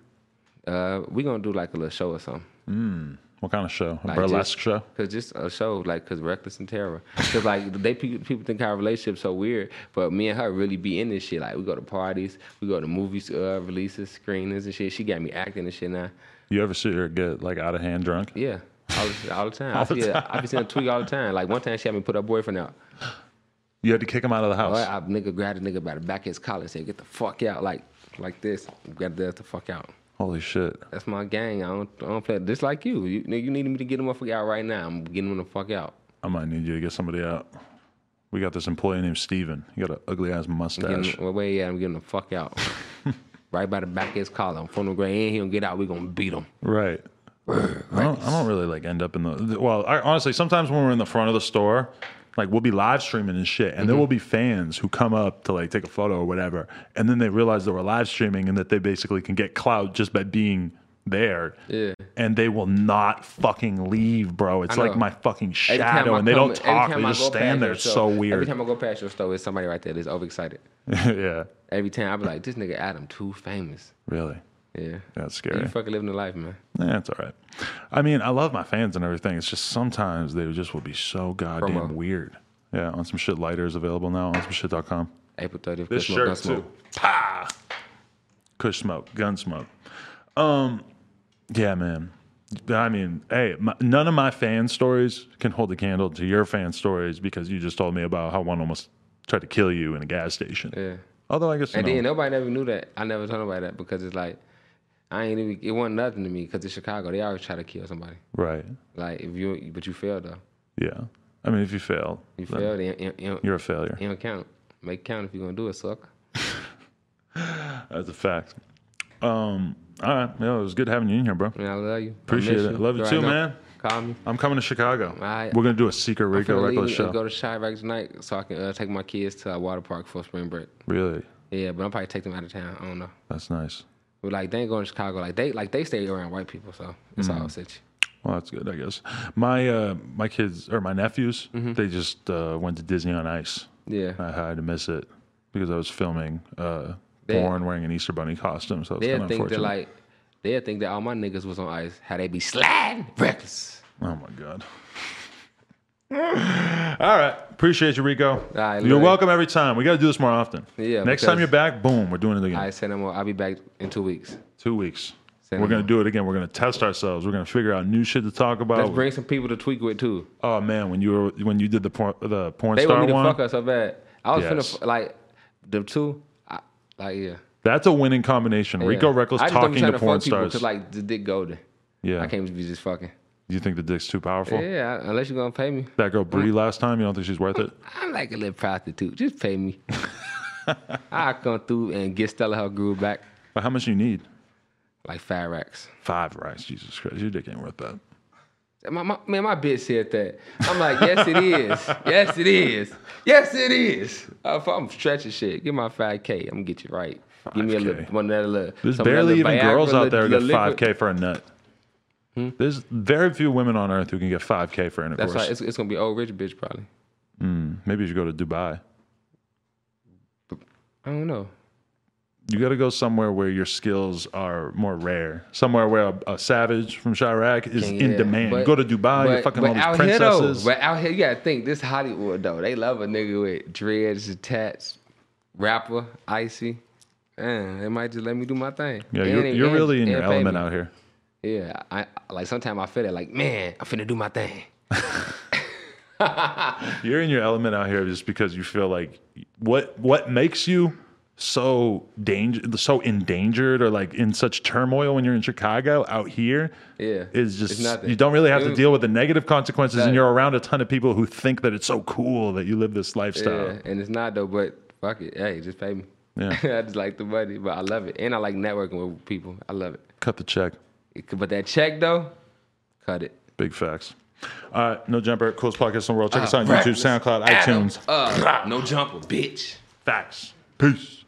We gonna do like a little show or something. What kind of show? A Like burlesque show? Cause just a show, like, cause Reckless and Terror. Cause like people think our relationship so weird, but me and her really be in this shit. Like we go to parties, we go to movies, releases, screenings and shit. She got me acting and shit now. You ever see her get like out of hand drunk? Yeah, all the time. All the time. I be seeing her tweet all the time. Like one time she had me put her boyfriend out. You had to kick him out of the house. I nigga grabbed a nigga by the back of his collar and said, "Get the fuck out!" Like this. Got the fuck out. Holy shit. That's my gang. I don't play just like you. You need me to get the motherfucker out right now. I'm getting him the fuck out. I might need you to get somebody out. We got this employee named Steven. He got an ugly ass mustache. Where he at? I'm getting the fuck out. Right by the back of his collar. I'm from the gray. He don't get out. We gonna beat him. Right. I don't really like end up in the. Well, honestly, sometimes when we're in the front of the store, like we'll be live streaming and shit, and there will be fans who come up to like take a photo or whatever, and then they realize that we're live streaming and that they basically can get clout just by being there. Yeah. And they will not fucking leave, bro. It's I like know. my fucking Every time shadow, I and they come- don't every talk. time They I just go stand past there. your It's store- so Every weird. time I go past your store, there's somebody right there that's overexcited. Yeah. Every time I be like, this nigga Adam too famous. Really. Yeah. That's You scary. fucking living the life, man. Yeah, it's all right. I mean, I love my fans and everything. It's just sometimes they just will be so goddamn Promo. weird. Yeah, on some shit lighter is available now on someshit.com. April 30th. This Kush Smoke, shirt Gunsmoke. too. Pa! Kush Smoke, Gunsmoke. Yeah, man. I mean, hey, none of my fan stories can hold a candle to your fan stories because you just told me about how one almost tried to kill you in a gas station. Yeah. Although I guess you And know, then nobody never knew that. I never told nobody that because it's like, it wasn't nothing to me because it's Chicago. They always try to kill somebody. right? Like, but you failed though. Yeah. I mean, if you fail, You then failed, it you're a failure. don't count. Make it count if you're going to do it, sucker. That's a fact. All right, yeah, it was good having you in here, bro. I mean, I love you. Appreciate I miss it. you. Love you already too, know. man. Call me. I'm coming to Chicago. Right. We're gonna do a secret Rico Reckless show. Go to Chirac tonight so I can take my kids to a water park for spring break. Really? Yeah, but I'm probably take them out of town. I don't know. That's nice. But like they ain't going to Chicago. They stay around white people, so it's all such. Well, that's good, I guess. My kids or my nephews, they just went to Disney on Ice. Yeah. I had to miss it because I was filming Born wearing an Easter Bunny costume, so it's kind of unfortunate. They'll think that all my niggas was on ice. How they be sliding reckless. Oh my God. All right. Appreciate you, Rico. Right, you're welcome every time. We got to do this more often. Yeah. Next time you're back, boom, we're doing it again. I said I'll be back in 2 weeks. 2 weeks. We're going to do it again. We're going to test ourselves. We're going to figure out new shit to talk about. Let's bring some people to tweak with too. Oh man, when you did the porn they star one, they want me to fuck us so bad. I was finna like them two. Yeah. That's a winning combination. Yeah. Rico Reckless talking to porn stars. Because like the dick golden. Yeah. I can't be just fucking. You think the dick's too powerful? Yeah, unless you're gonna pay me. That girl Bree last time, you don't think she's worth it? I'm like a little prostitute. Just pay me. I'll come through and get Stella her groove back. But how much you need? Like 5 racks. 5 racks. Jesus Christ, your dick ain't worth that. My bitch said that. I'm like, yes, it is. Yes, it is. Yes, it is. If I'm stretching shit, give my 5K. I'm gonna get you right. 5K. Give me a little, one of that little. There's barely even girls out there who get 5K for a nut. There's very few women on earth who can get 5K for intercourse. That's right. It's gonna be old rich bitch probably. Maybe you should go to Dubai. I don't know. You got to go somewhere where your skills are more rare. Somewhere where a savage from Chirac is in demand. You go to Dubai, you're fucking all these princesses. But out here, you got to think, this Hollywood, though. They love a nigga with dreads, tats, rapper, icy. They might just let me do my thing. Yeah, you're really in your element out here. Yeah, I like sometimes I feel it like, man, I'm finna do my thing. You're in your element out here just because you feel like what makes you so endangered or like in such turmoil when you're in Chicago out here is just you don't really have to deal with the negative consequences and you're around a ton of people who think that it's so cool that you live this lifestyle. Yeah, and it's not though, but fuck it. Hey, just pay me. Yeah. I just like the money, but I love it. And I like networking with people. I love it. Cut the check. But that check though, cut it. Big facts. All right, No Jumper, coolest podcast in the world. Check us out on YouTube, SoundCloud, iTunes. No Jumper, bitch. Facts. Peace.